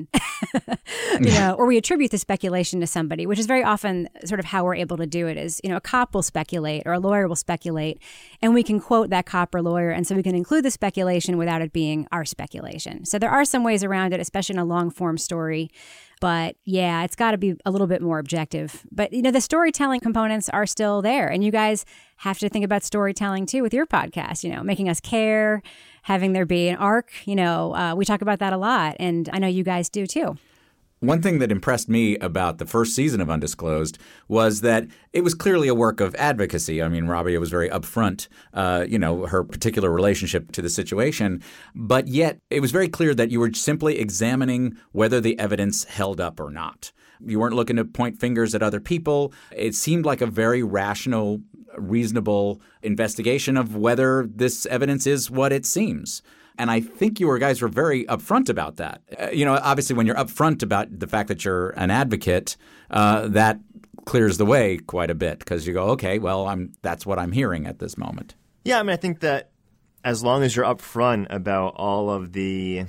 Speaker 5: or we attribute the speculation to somebody, which is very often sort of how we're able to do it is, a cop will speculate or a lawyer will speculate, and we can quote that cop or lawyer. And so we can include the speculation without it being our speculation. So there are some ways around it, especially in a long form story. But yeah, it's got to be a little bit more objective. But, the storytelling components are still there. And you guys have to think about storytelling, too, with your podcast, making us care, having there be an arc. We talk about that a lot. And I know you guys do, too.
Speaker 3: One thing that impressed me about the first season of Undisclosed was that it was clearly a work of advocacy. I mean, Rabia was very upfront, her particular relationship to the situation. But yet it was very clear that you were simply examining whether the evidence held up or not. You weren't looking to point fingers at other people. It seemed like a very rational, reasonable investigation of whether this evidence is what it seems. And I think you guys were very upfront about that. Obviously, when you're upfront about the fact that you're an advocate, that clears the way quite a bit because you go, okay, well, that's what I'm hearing at this moment.
Speaker 4: Yeah, I think that as long as you're upfront about all of the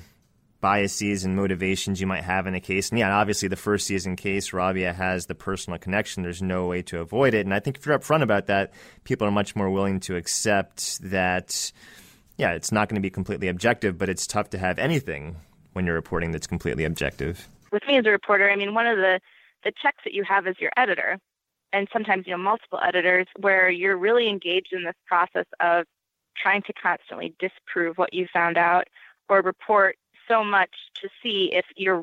Speaker 4: biases and motivations you might have in a case, and yeah, obviously the first season case, Rabia has the personal connection. There's no way to avoid it. And I think if you're upfront about that, people are much more willing to accept that. Yeah, it's not going to be completely objective, but it's tough to have anything when you're reporting that's completely objective.
Speaker 7: With me as a reporter, one of the checks that you have is your editor, and sometimes, multiple editors, where you're really engaged in this process of trying to constantly disprove what you found out or report so much to see if you're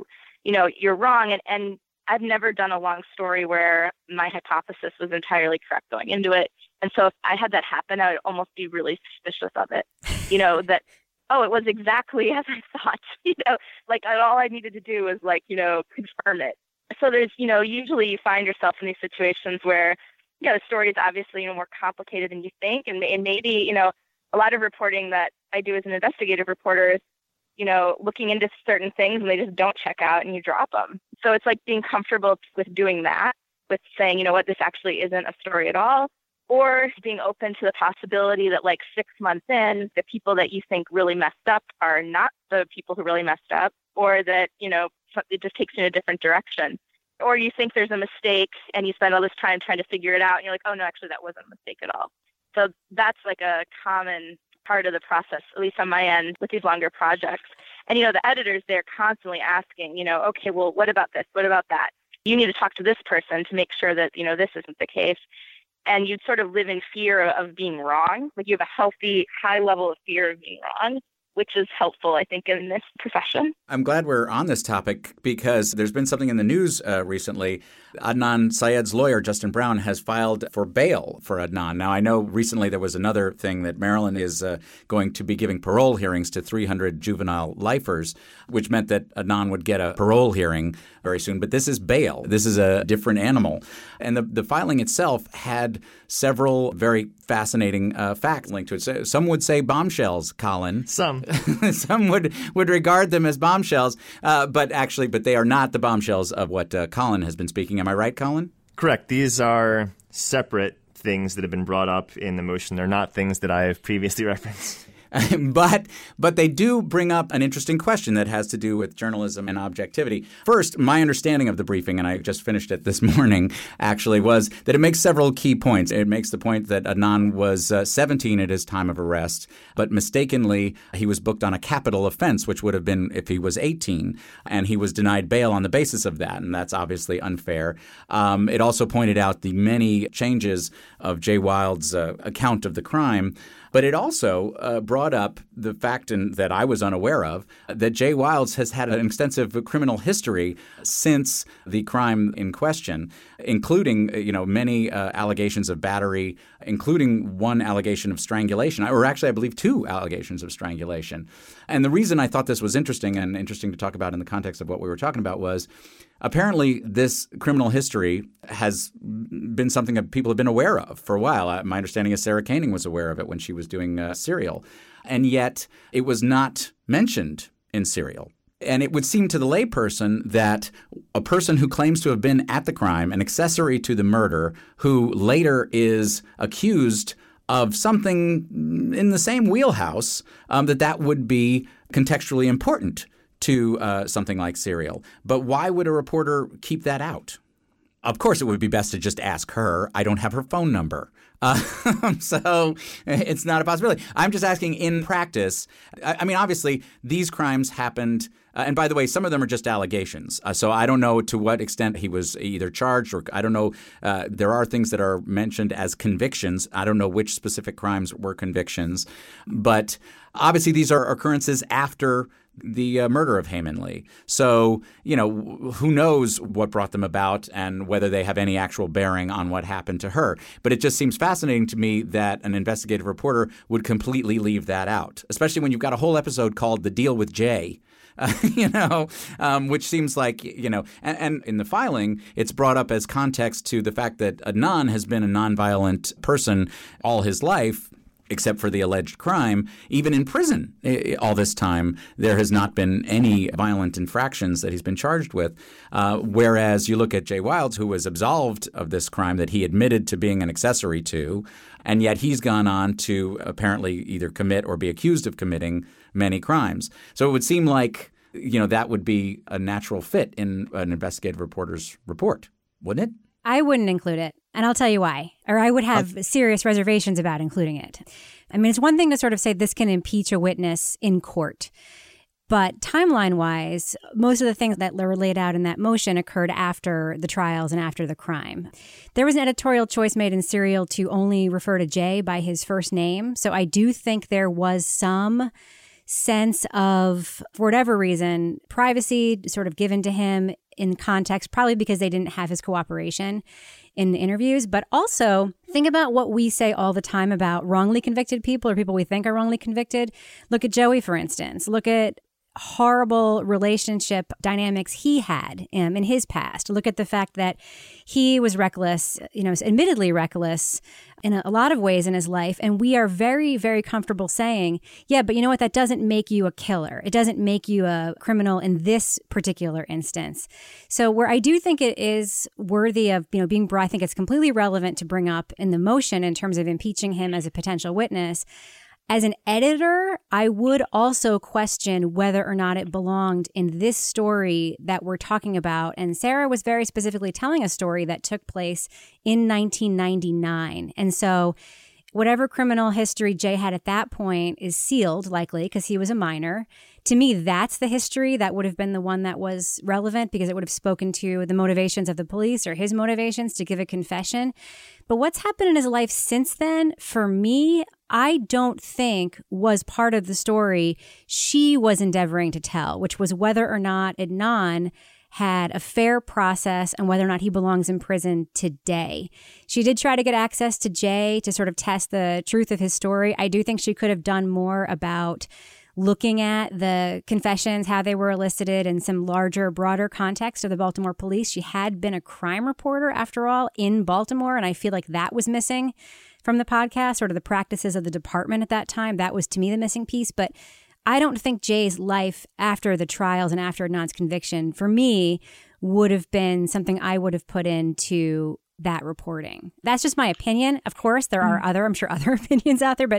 Speaker 7: wrong. And I've never done a long story where my hypothesis was entirely correct going into it. And so if I had that happen, I would almost be really suspicious of it, that, it was exactly as I thought, all I needed to do was confirm it. So there's, usually you find yourself in these situations where, the story is obviously more complicated than you think. And maybe, a lot of reporting that I do as an investigative reporter is, looking into certain things and they just don't check out and you drop them. So it's like being comfortable with doing that, with saying, this actually isn't a story at all. Or being open to the possibility that 6 months in, the people that you think really messed up are not the people who really messed up, or that, it just takes you in a different direction. Or you think there's a mistake and you spend all this time trying to figure it out and you're like, oh no, actually that wasn't a mistake at all. So that's a common part of the process, at least on my end with these longer projects. And, the editors, they're constantly asking, okay, well, what about this? What about that? You need to talk to this person to make sure that, this isn't the case. And you'd sort of live in fear of being wrong. You have a healthy, high level of fear of being wrong, which is helpful, I think, in this profession.
Speaker 3: I'm glad we're on this topic because there's been something in the news recently. Adnan Syed's lawyer, Justin Brown, has filed for bail for Adnan. Now, I know recently there was another thing that Maryland is going to be giving parole hearings to 300 juvenile lifers, which meant that Adnan would get a parole hearing very soon. But this is bail. This is a different animal. And the filing itself had several very fascinating facts linked to it. So some would say bombshells, Colin.
Speaker 4: Some.
Speaker 3: Some would regard them as bombshells, but they are not the bombshells of what Colin has been speaking. Am I right, Colin?
Speaker 4: Correct. These are separate things that have been brought up in the motion. They're not things that I have previously referenced.
Speaker 3: But they do bring up an interesting question that has to do with journalism and objectivity. First, my understanding of the briefing, and I just finished it this morning, actually, was that it makes several key points. It makes the point that Adnan was 17 at his time of arrest, but mistakenly he was booked on a capital offense, which would have been if he was 18, and he was denied bail on the basis of that, and that's obviously unfair. It also pointed out the many changes of Jay Wilde's account of the crime. But it also brought up the fact that I was unaware of, that Jay Wilds has had an extensive criminal history since the crime in question, including many allegations of battery, including one allegation of strangulation, or actually I believe 2 allegations of strangulation. And the reason I thought this was interesting and interesting to talk about in the context of what we were talking about was apparently this criminal history has been something that people have been aware of for a while. My understanding is Sarah Koenig was aware of it when she was doing Serial. And yet it was not mentioned in Serial. And it would seem to the layperson that a person who claims to have been at the crime, an accessory to the murder, who later is accused of something in the same wheelhouse, that would be contextually important to something like Serial. But why would a reporter keep that out? Of course, it would be best to just ask her. I don't have her phone number. So it's not a possibility. I'm just asking in practice. I mean, obviously, these crimes happened. And by the way, some of them are just allegations. So I don't know to what extent he was either charged or I don't know. There are things that are mentioned as convictions. I don't know which specific crimes were convictions. But obviously, these are occurrences after the murder of Hae Min Lee. So, who knows what brought them about and whether they have any actual bearing on what happened to her. But it just seems fascinating to me that an investigative reporter would completely leave that out, especially when you've got a whole episode called The Deal with Jay. Which seems like, and in the filing, it's brought up as context to the fact that Adnan has been a nonviolent person all his life, except for the alleged crime. Even in prison all this time, there has not been any violent infractions that he's been charged with. Whereas you look at Jay Wilds, who was absolved of this crime that he admitted to being an accessory to, and yet he's gone on to apparently either commit or be accused of committing many crimes. So it would seem like, that would be a natural fit in an investigative reporter's report, wouldn't it?
Speaker 5: I wouldn't include it, and I'll tell you why. Or I would have serious reservations about including it. I mean, it's one thing to sort of say this can impeach a witness in court. But timeline-wise, most of the things that were laid out in that motion occurred after the trials and after the crime. There was an editorial choice made in Serial to only refer to Jay by his first name. So I do think there was some sense of, for whatever reason, privacy sort of given to him in context, probably because they didn't have his cooperation in the interviews. But also think about what we say all the time about wrongly convicted people or people we think are wrongly convicted. Look at Joey, for instance. Look at horrible relationship dynamics he had in his past. Look at the fact that he was reckless, admittedly reckless in a lot of ways in his life. And we are very, very comfortable saying, yeah, but you know what? That doesn't make you a killer. It doesn't make you a criminal in this particular instance. So where I do think it is worthy of, being brought, I think it's completely relevant to bring up in the motion in terms of impeaching him as a potential witness. As an editor, I would also question whether or not it belonged in this story that we're talking about. And Sarah was very specifically telling a story that took place in 1999. And so whatever criminal history Jay had at that point is sealed, likely, because he was a minor. To me, that's the history that would have been the one that was relevant because it would have spoken to the motivations of the police or his motivations to give a confession. But what's happened in his life since then, for me, I don't think was part of the story she was endeavoring to tell, which was whether or not Adnan had a fair process and whether or not he belongs in prison today. She did try to get access to Jay to sort of test the truth of his story. I do think she could have done more about looking at the confessions, how they were elicited in some larger, broader context of the Baltimore police. She had been a crime reporter, after all, in Baltimore, and I feel like that was missing from the podcast, sort of the practices of the department at that time. That was, to me, the missing piece. But I don't think Jay's life after the trials and after Adnan's conviction, for me, would have been something I would have put into that reporting. That's just my opinion. Of course, there are I'm sure other opinions out there, but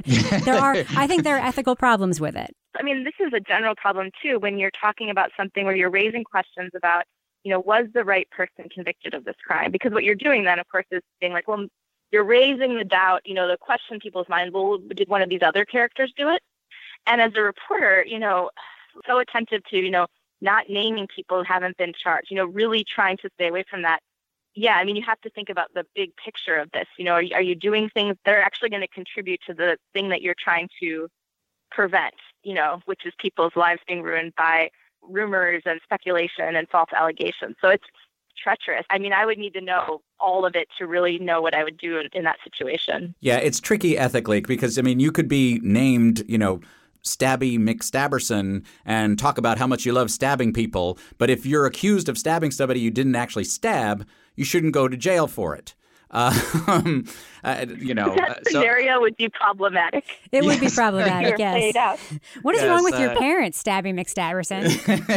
Speaker 5: I think there are ethical problems with it.
Speaker 7: I mean, this is a general problem, too, when you're talking about something where you're raising questions about, was the right person convicted of this crime? Because what you're doing then, of course, is being like, well, you're raising the doubt, the question in people's mind, well, did one of these other characters do it? And as a reporter, so attentive to, not naming people who haven't been charged, really trying to stay away from that. yeah, I mean, you have to think about the big picture of this. You know, are you doing things that are actually going to contribute to the thing that you're trying to prevent, you know, which is people's lives being ruined by rumors and speculation and false allegations. So it's treacherous. I mean, I would need to know all of it to really know what I would do in that situation.
Speaker 3: Yeah, it's tricky ethically because, I mean, you could be named, you know, Stabby McStabberson and talk about how much you love stabbing people. But if you're accused of stabbing somebody you didn't actually stab, you shouldn't go to jail for it. You know,
Speaker 7: that scenario would be problematic.
Speaker 5: It would be problematic, yes. What is wrong with your parents, Stabby McStabberson?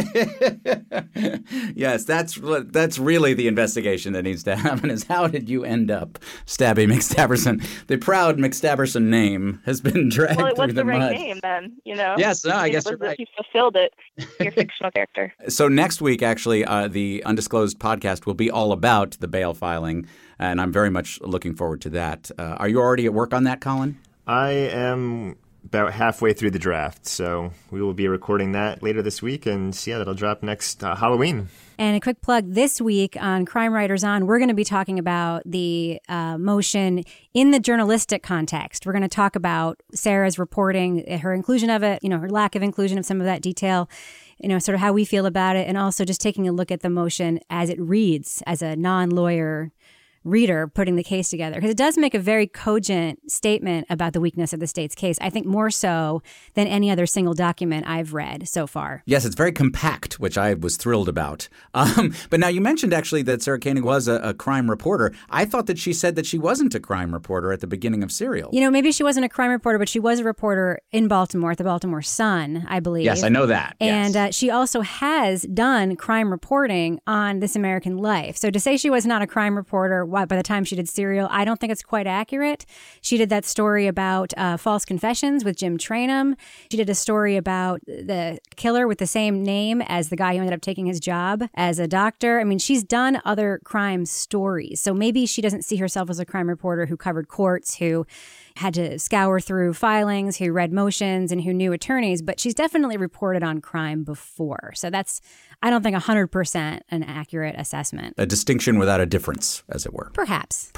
Speaker 3: Yes, that's really the investigation that needs to happen is how did you end up Stabby McStabberson? The proud McStabberson name has been dragged through the mud.
Speaker 7: Well, it was the right name then, you know?
Speaker 3: Yes, no, I guess you're right.
Speaker 7: You fulfilled it, your fictional character.
Speaker 3: So next week, actually, the Undisclosed podcast will be all about the bail filing, and I'm very much looking forward to that. Are you already at work on that, Colin?
Speaker 4: I am about halfway through the draft, so we will be recording that later this week, and yeah, that'll drop next Halloween.
Speaker 5: And a quick plug, this week on Crime Writers On, we're going to be talking about the motion in the journalistic context. We're going to talk about Sarah's reporting, her inclusion of it, you know, her lack of inclusion of some of that detail, you know, sort of how we feel about it, and also just taking a look at the motion as it reads as a non-lawyer reader putting the case together, because it does make a very cogent statement about the weakness of the state's case. I think more so than any other single document I've read so far.
Speaker 3: Yes, it's very compact, which I was thrilled about. But now you mentioned actually that Sarah Koenig was a crime reporter. I thought that she said that she wasn't a crime reporter at the beginning of Serial.
Speaker 5: You know, maybe she wasn't a crime reporter, but she was a reporter in Baltimore at the Baltimore Sun, I believe.
Speaker 3: Yes, I know that.
Speaker 5: And
Speaker 3: yes.
Speaker 5: She also has done crime reporting on This American Life. So to say she was not a crime reporter by the time she did Serial, I don't think it's quite accurate. She did that story about false confessions with Jim Trainum. She did a story about the killer with the same name as the guy who ended up taking his job as a doctor. I mean, she's done other crime stories. So maybe she doesn't see herself as a crime reporter who covered courts, who had to scour through filings, who read motions, and who knew attorneys, but she's definitely reported on crime before. So that's, I don't think, 100% an accurate assessment.
Speaker 3: A distinction without a difference, as it were.
Speaker 5: Perhaps.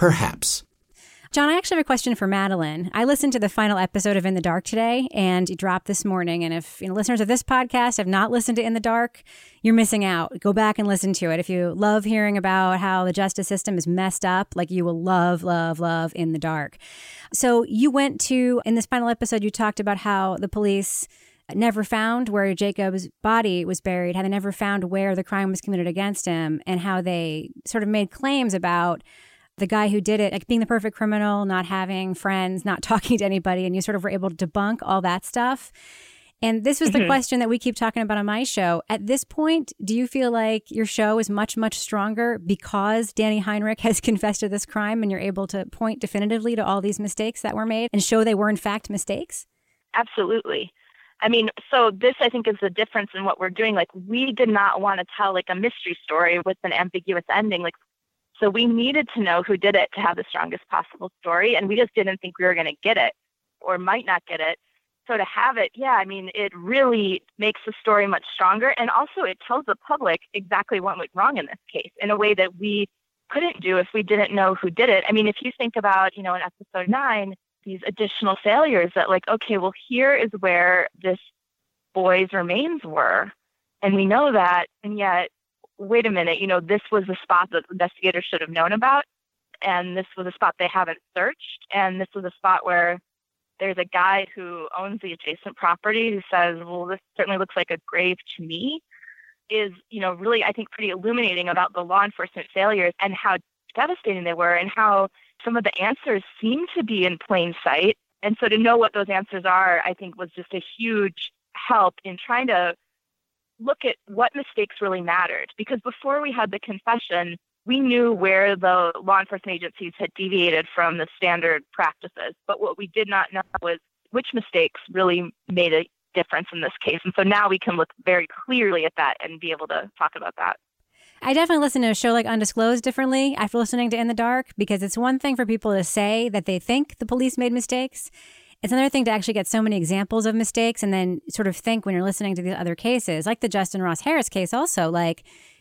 Speaker 5: John, I actually have a question for Madeline. I listened to the final episode of In the Dark today, and it dropped this morning. And if listeners of this podcast have not listened to In the Dark, you're missing out. Go back and listen to it. If you love hearing about how the justice system is messed up, like you will love, love, love In the Dark. So you went to, in this final episode, you talked about how the police never found where Jacob's body was buried, how they never found where the crime was committed against him, and how they sort of made claims about the guy who did it, like being the perfect criminal, not having friends, not talking to anybody, and you sort of were able to debunk all that stuff. And this was the question that we keep talking about on my show. At this point, do you feel like your show is much, much stronger because Danny Heinrich has confessed to this crime and you're able to point definitively to all these mistakes that were made and show they were in fact mistakes?
Speaker 7: Absolutely. I mean, so this, I think, is the difference in what we're doing. Like, we did not want to tell like a mystery story with an ambiguous ending. Like, so we needed to know who did it to have the strongest possible story. And we just didn't think we were going to get it or might not get it. So to have it, yeah, I mean, it really makes the story much stronger. And also it tells the public exactly what went wrong in this case in a way that we couldn't do if we didn't know who did it. I mean, if you think about, in episode 9, these additional failures that like, okay, well, here is where this boy's remains were. And we know that. And yet, wait a minute, this was a spot that investigators should have known about. And this was a spot they haven't searched. And this was a spot where there's a guy who owns the adjacent property who says, well, this certainly looks like a grave to me, is, really, I think, pretty illuminating about the law enforcement failures and how devastating they were and how some of the answers seem to be in plain sight. And so to know what those answers are, I think, was just a huge help in trying to look at what mistakes really mattered. Because before we had the confession, we knew where the law enforcement agencies had deviated from the standard practices. But what we did not know was which mistakes really made a difference in this case. And so now we can look very clearly at that and be able to talk about that.
Speaker 5: I definitely listen to a show like Undisclosed differently after listening to In the Dark, because it's one thing for people to say that they think the police made mistakes. It's another thing to actually get so many examples of mistakes and then sort of think when you're listening to the other cases, like the Justin Ross Harris case also, like,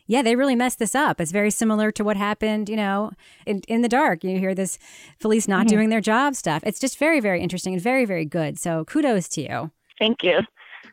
Speaker 5: yeah, they really messed this up. It's very similar to what happened, in the dark. You hear this police not doing their job stuff. It's just very, very interesting and very, very good. So kudos to you.
Speaker 7: Thank you.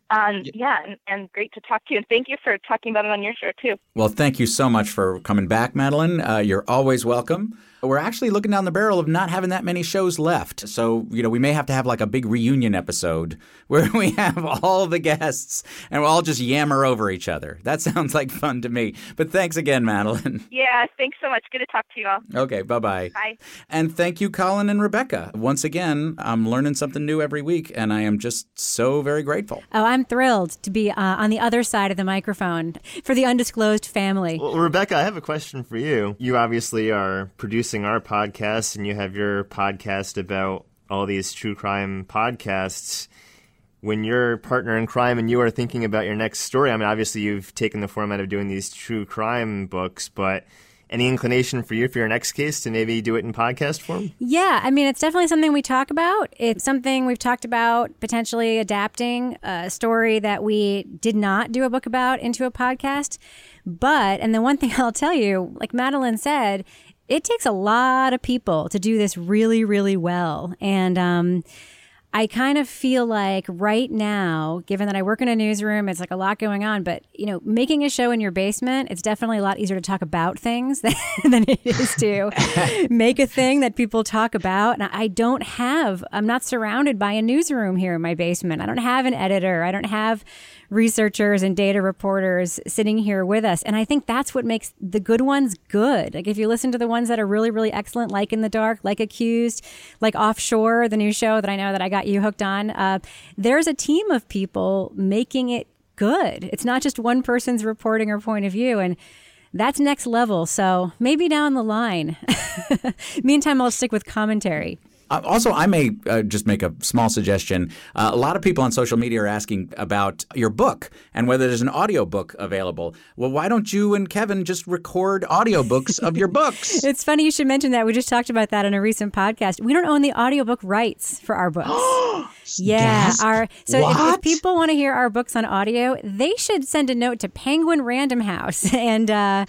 Speaker 7: And great to talk to you. And thank you for talking about it on your show, too.
Speaker 3: Well, thank you so much for coming back, Madeline. You're always welcome. We're actually looking down the barrel of not having that many shows left. So, we may have to have like a big reunion episode where we have all the guests and we'll all just yammer over each other. That sounds like fun to me. But thanks again, Madeline.
Speaker 7: Yeah, thanks so much. Good to talk to you all.
Speaker 3: Okay, bye-bye.
Speaker 7: Bye.
Speaker 3: And thank you, Colin and Rebecca. Once again, I'm learning something new every week, and I am just so very grateful.
Speaker 5: Oh, I'm thrilled to be on the other side of the microphone for the Undisclosed family.
Speaker 4: Well, Rebecca, I have a question for you. You obviously are producing our podcast, and you have your podcast about all these true crime podcasts. When your partner in crime and you are thinking about your next story, I mean, obviously you've taken the format of doing these true crime books, but any inclination for you for your next case to maybe do it in podcast form?
Speaker 5: Yeah, I mean, it's definitely something we talk about. It's something we've talked about potentially adapting a story that we did not do a book about into a podcast. But, and the one thing I'll tell you, like Madeline said, it takes a lot of people to do this really, really well. And I kind of feel like right now, given that I work in a newsroom, it's like a lot going on. But, making a show in your basement, it's definitely a lot easier to talk about things than it is to make a thing that people talk about. And I'm not surrounded by a newsroom here in my basement. I don't have an editor. I don't have researchers and data reporters sitting here with us. And I think that's what makes the good ones good. Like if you listen to the ones that are really, really excellent, like In the Dark, like Accused, like Offshore, the new show that I know that I got you hooked on, there's a team of people making it good. It's not just one person's reporting or point of view. And that's next level. So maybe down the line. Meantime, I'll stick with commentary.
Speaker 3: Also, I may just make a small suggestion. A lot of people on social media are asking about your book and whether there's an audiobook available. Well, why don't you and Kevin just record audiobooks of your books?
Speaker 5: It's funny you should mention that. We just talked about that in a recent podcast. We don't own the audiobook rights for our books. Yeah. If people want to hear our books on audio, they should send a note to Penguin Random House. And,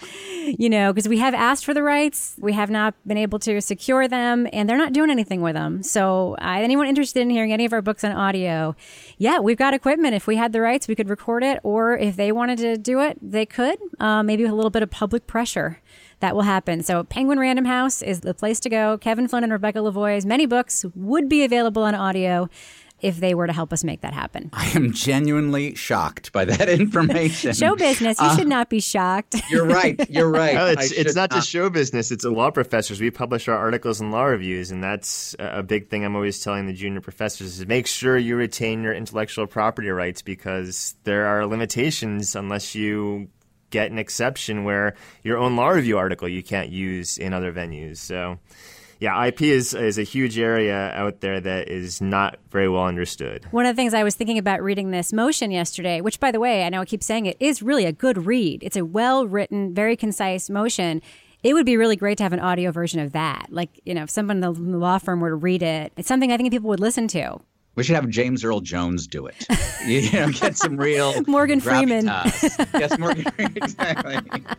Speaker 5: because we have asked for the rights. We have not been able to secure them, and they're not doing anything with them. So anyone interested in hearing any of our books on audio, we've got equipment. If we had the rights, we could record it. Or if they wanted to do it, they could. Maybe with a little bit of public pressure. That will happen. So Penguin Random House is the place to go. Kevin Flynn and Rebecca Lavoie's many books would be available on audio if they were to help us make that happen.
Speaker 3: I am genuinely shocked by that information.
Speaker 5: Show business. You should not be shocked.
Speaker 3: You're right.
Speaker 4: No, it's not just show business. It's law professors. We publish our articles and law reviews, and that's a big thing I'm always telling the junior professors is make sure you retain your intellectual property rights because there are limitations unless you get an exception where your own law review article you can't use in other venues. So, yeah, IP is a huge area out there that is not very well understood.
Speaker 5: One of the things I was thinking about reading this motion yesterday, which, by the way, I know I keep saying it, is really a good read. It's a well-written, very concise motion. It would be really great to have an audio version of that. Like, if someone in the law firm were to read it, it's something I think people would listen to.
Speaker 3: We should have James Earl Jones do it. Get some real
Speaker 5: Morgan Freeman.
Speaker 3: Yes, Morgan Freeman, exactly.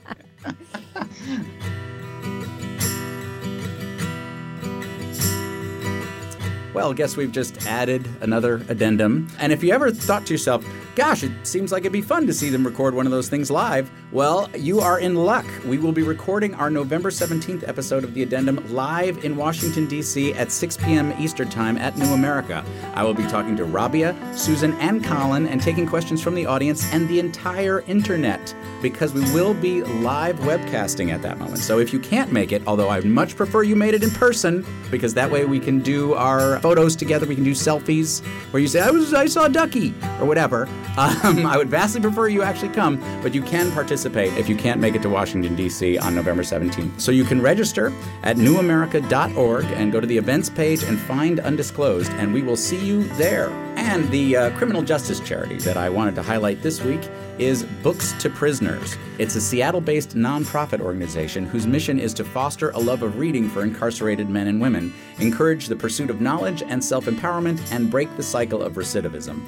Speaker 3: Well, I guess we've just added another addendum. And if you ever thought to yourself, gosh, it seems like it'd be fun to see them record one of those things live, well, you are in luck. We will be recording our November 17th episode of The Addendum live in Washington, D.C. at 6 p.m. Eastern Time at New America. I will be talking to Rabia, Susan, and Colin and taking questions from the audience and the entire internet because we will be live webcasting at that moment. So if you can't make it, although I'd much prefer you made it in person because that way we can do our photos together, we can do selfies where you say, I saw Ducky or whatever. I would vastly prefer you actually come, but you can participate if you can't make it to Washington, D.C. on November 17th. So you can register at newamerica.org and go to the events page and find Undisclosed, and we will see you there. And the criminal justice charity that I wanted to highlight this week is Books to Prisoners. It's a Seattle-based nonprofit organization whose mission is to foster a love of reading for incarcerated men and women, encourage the pursuit of knowledge and self-empowerment, and break the cycle of recidivism.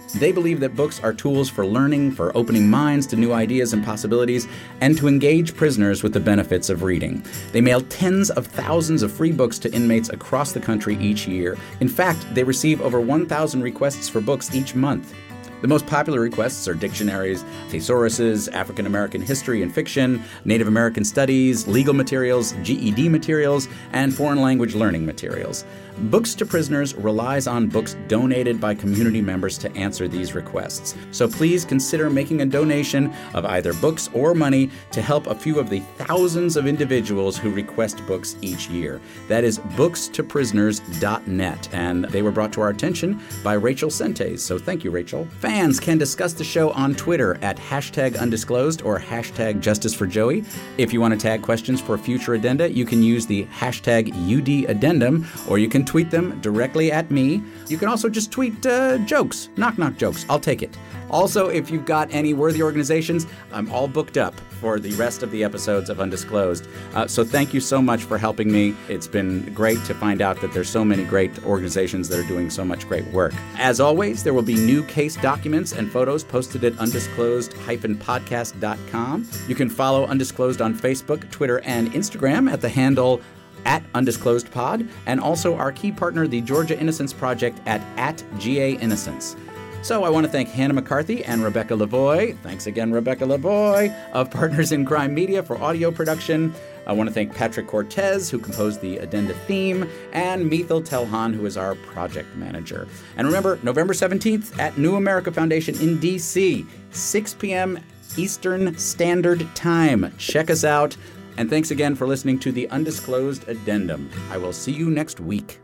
Speaker 3: They believe that books are tools for learning, for opening minds to new ideas and possibilities, and to engage prisoners with the benefits of reading. They mail tens of thousands of free books to inmates across the country each year. In fact, they receive over 1,000 requests for books each month. The most popular requests are dictionaries, thesauruses, African American history and fiction, Native American studies, legal materials, GED materials, and foreign language learning materials. Books to Prisoners relies on books donated by community members to answer these requests. So please consider making a donation of either books or money to help a few of the thousands of individuals who request books each year. That is bookstoprisoners.net, and they were brought to our attention by Rachel Sentes. So thank you, Rachel. Fans can discuss the show on Twitter at #undisclosed or #justiceforjoey. If you want to tag questions for future addenda, you can use the #UDaddendum, or you can tweet them directly at me. You can also just tweet jokes, knock-knock jokes. I'll take it. Also, if you've got any worthy organizations, I'm all booked up for the rest of the episodes of Undisclosed. So thank you so much for helping me. It's been great to find out that there's so many great organizations that are doing so much great work. As always, there will be new case documents and photos posted at undisclosed-podcast.com. You can follow Undisclosed on Facebook, Twitter, and Instagram at the handle @undisclosedpod, and also our key partner, the Georgia Innocence Project at @GAInnocence. So I want to thank Hannah McCarthy and Rebecca Lavoie. Thanks again, Rebecca Lavoie of Partners in Crime Media for audio production. I want to thank Patrick Cortez, who composed the addenda theme, and Mithil Telhan, who is our project manager. And remember, November 17th at New America Foundation in D.C., 6 p.m. Eastern Standard Time. Check us out. And thanks again for listening to the Undisclosed Addendum. I will see you next week.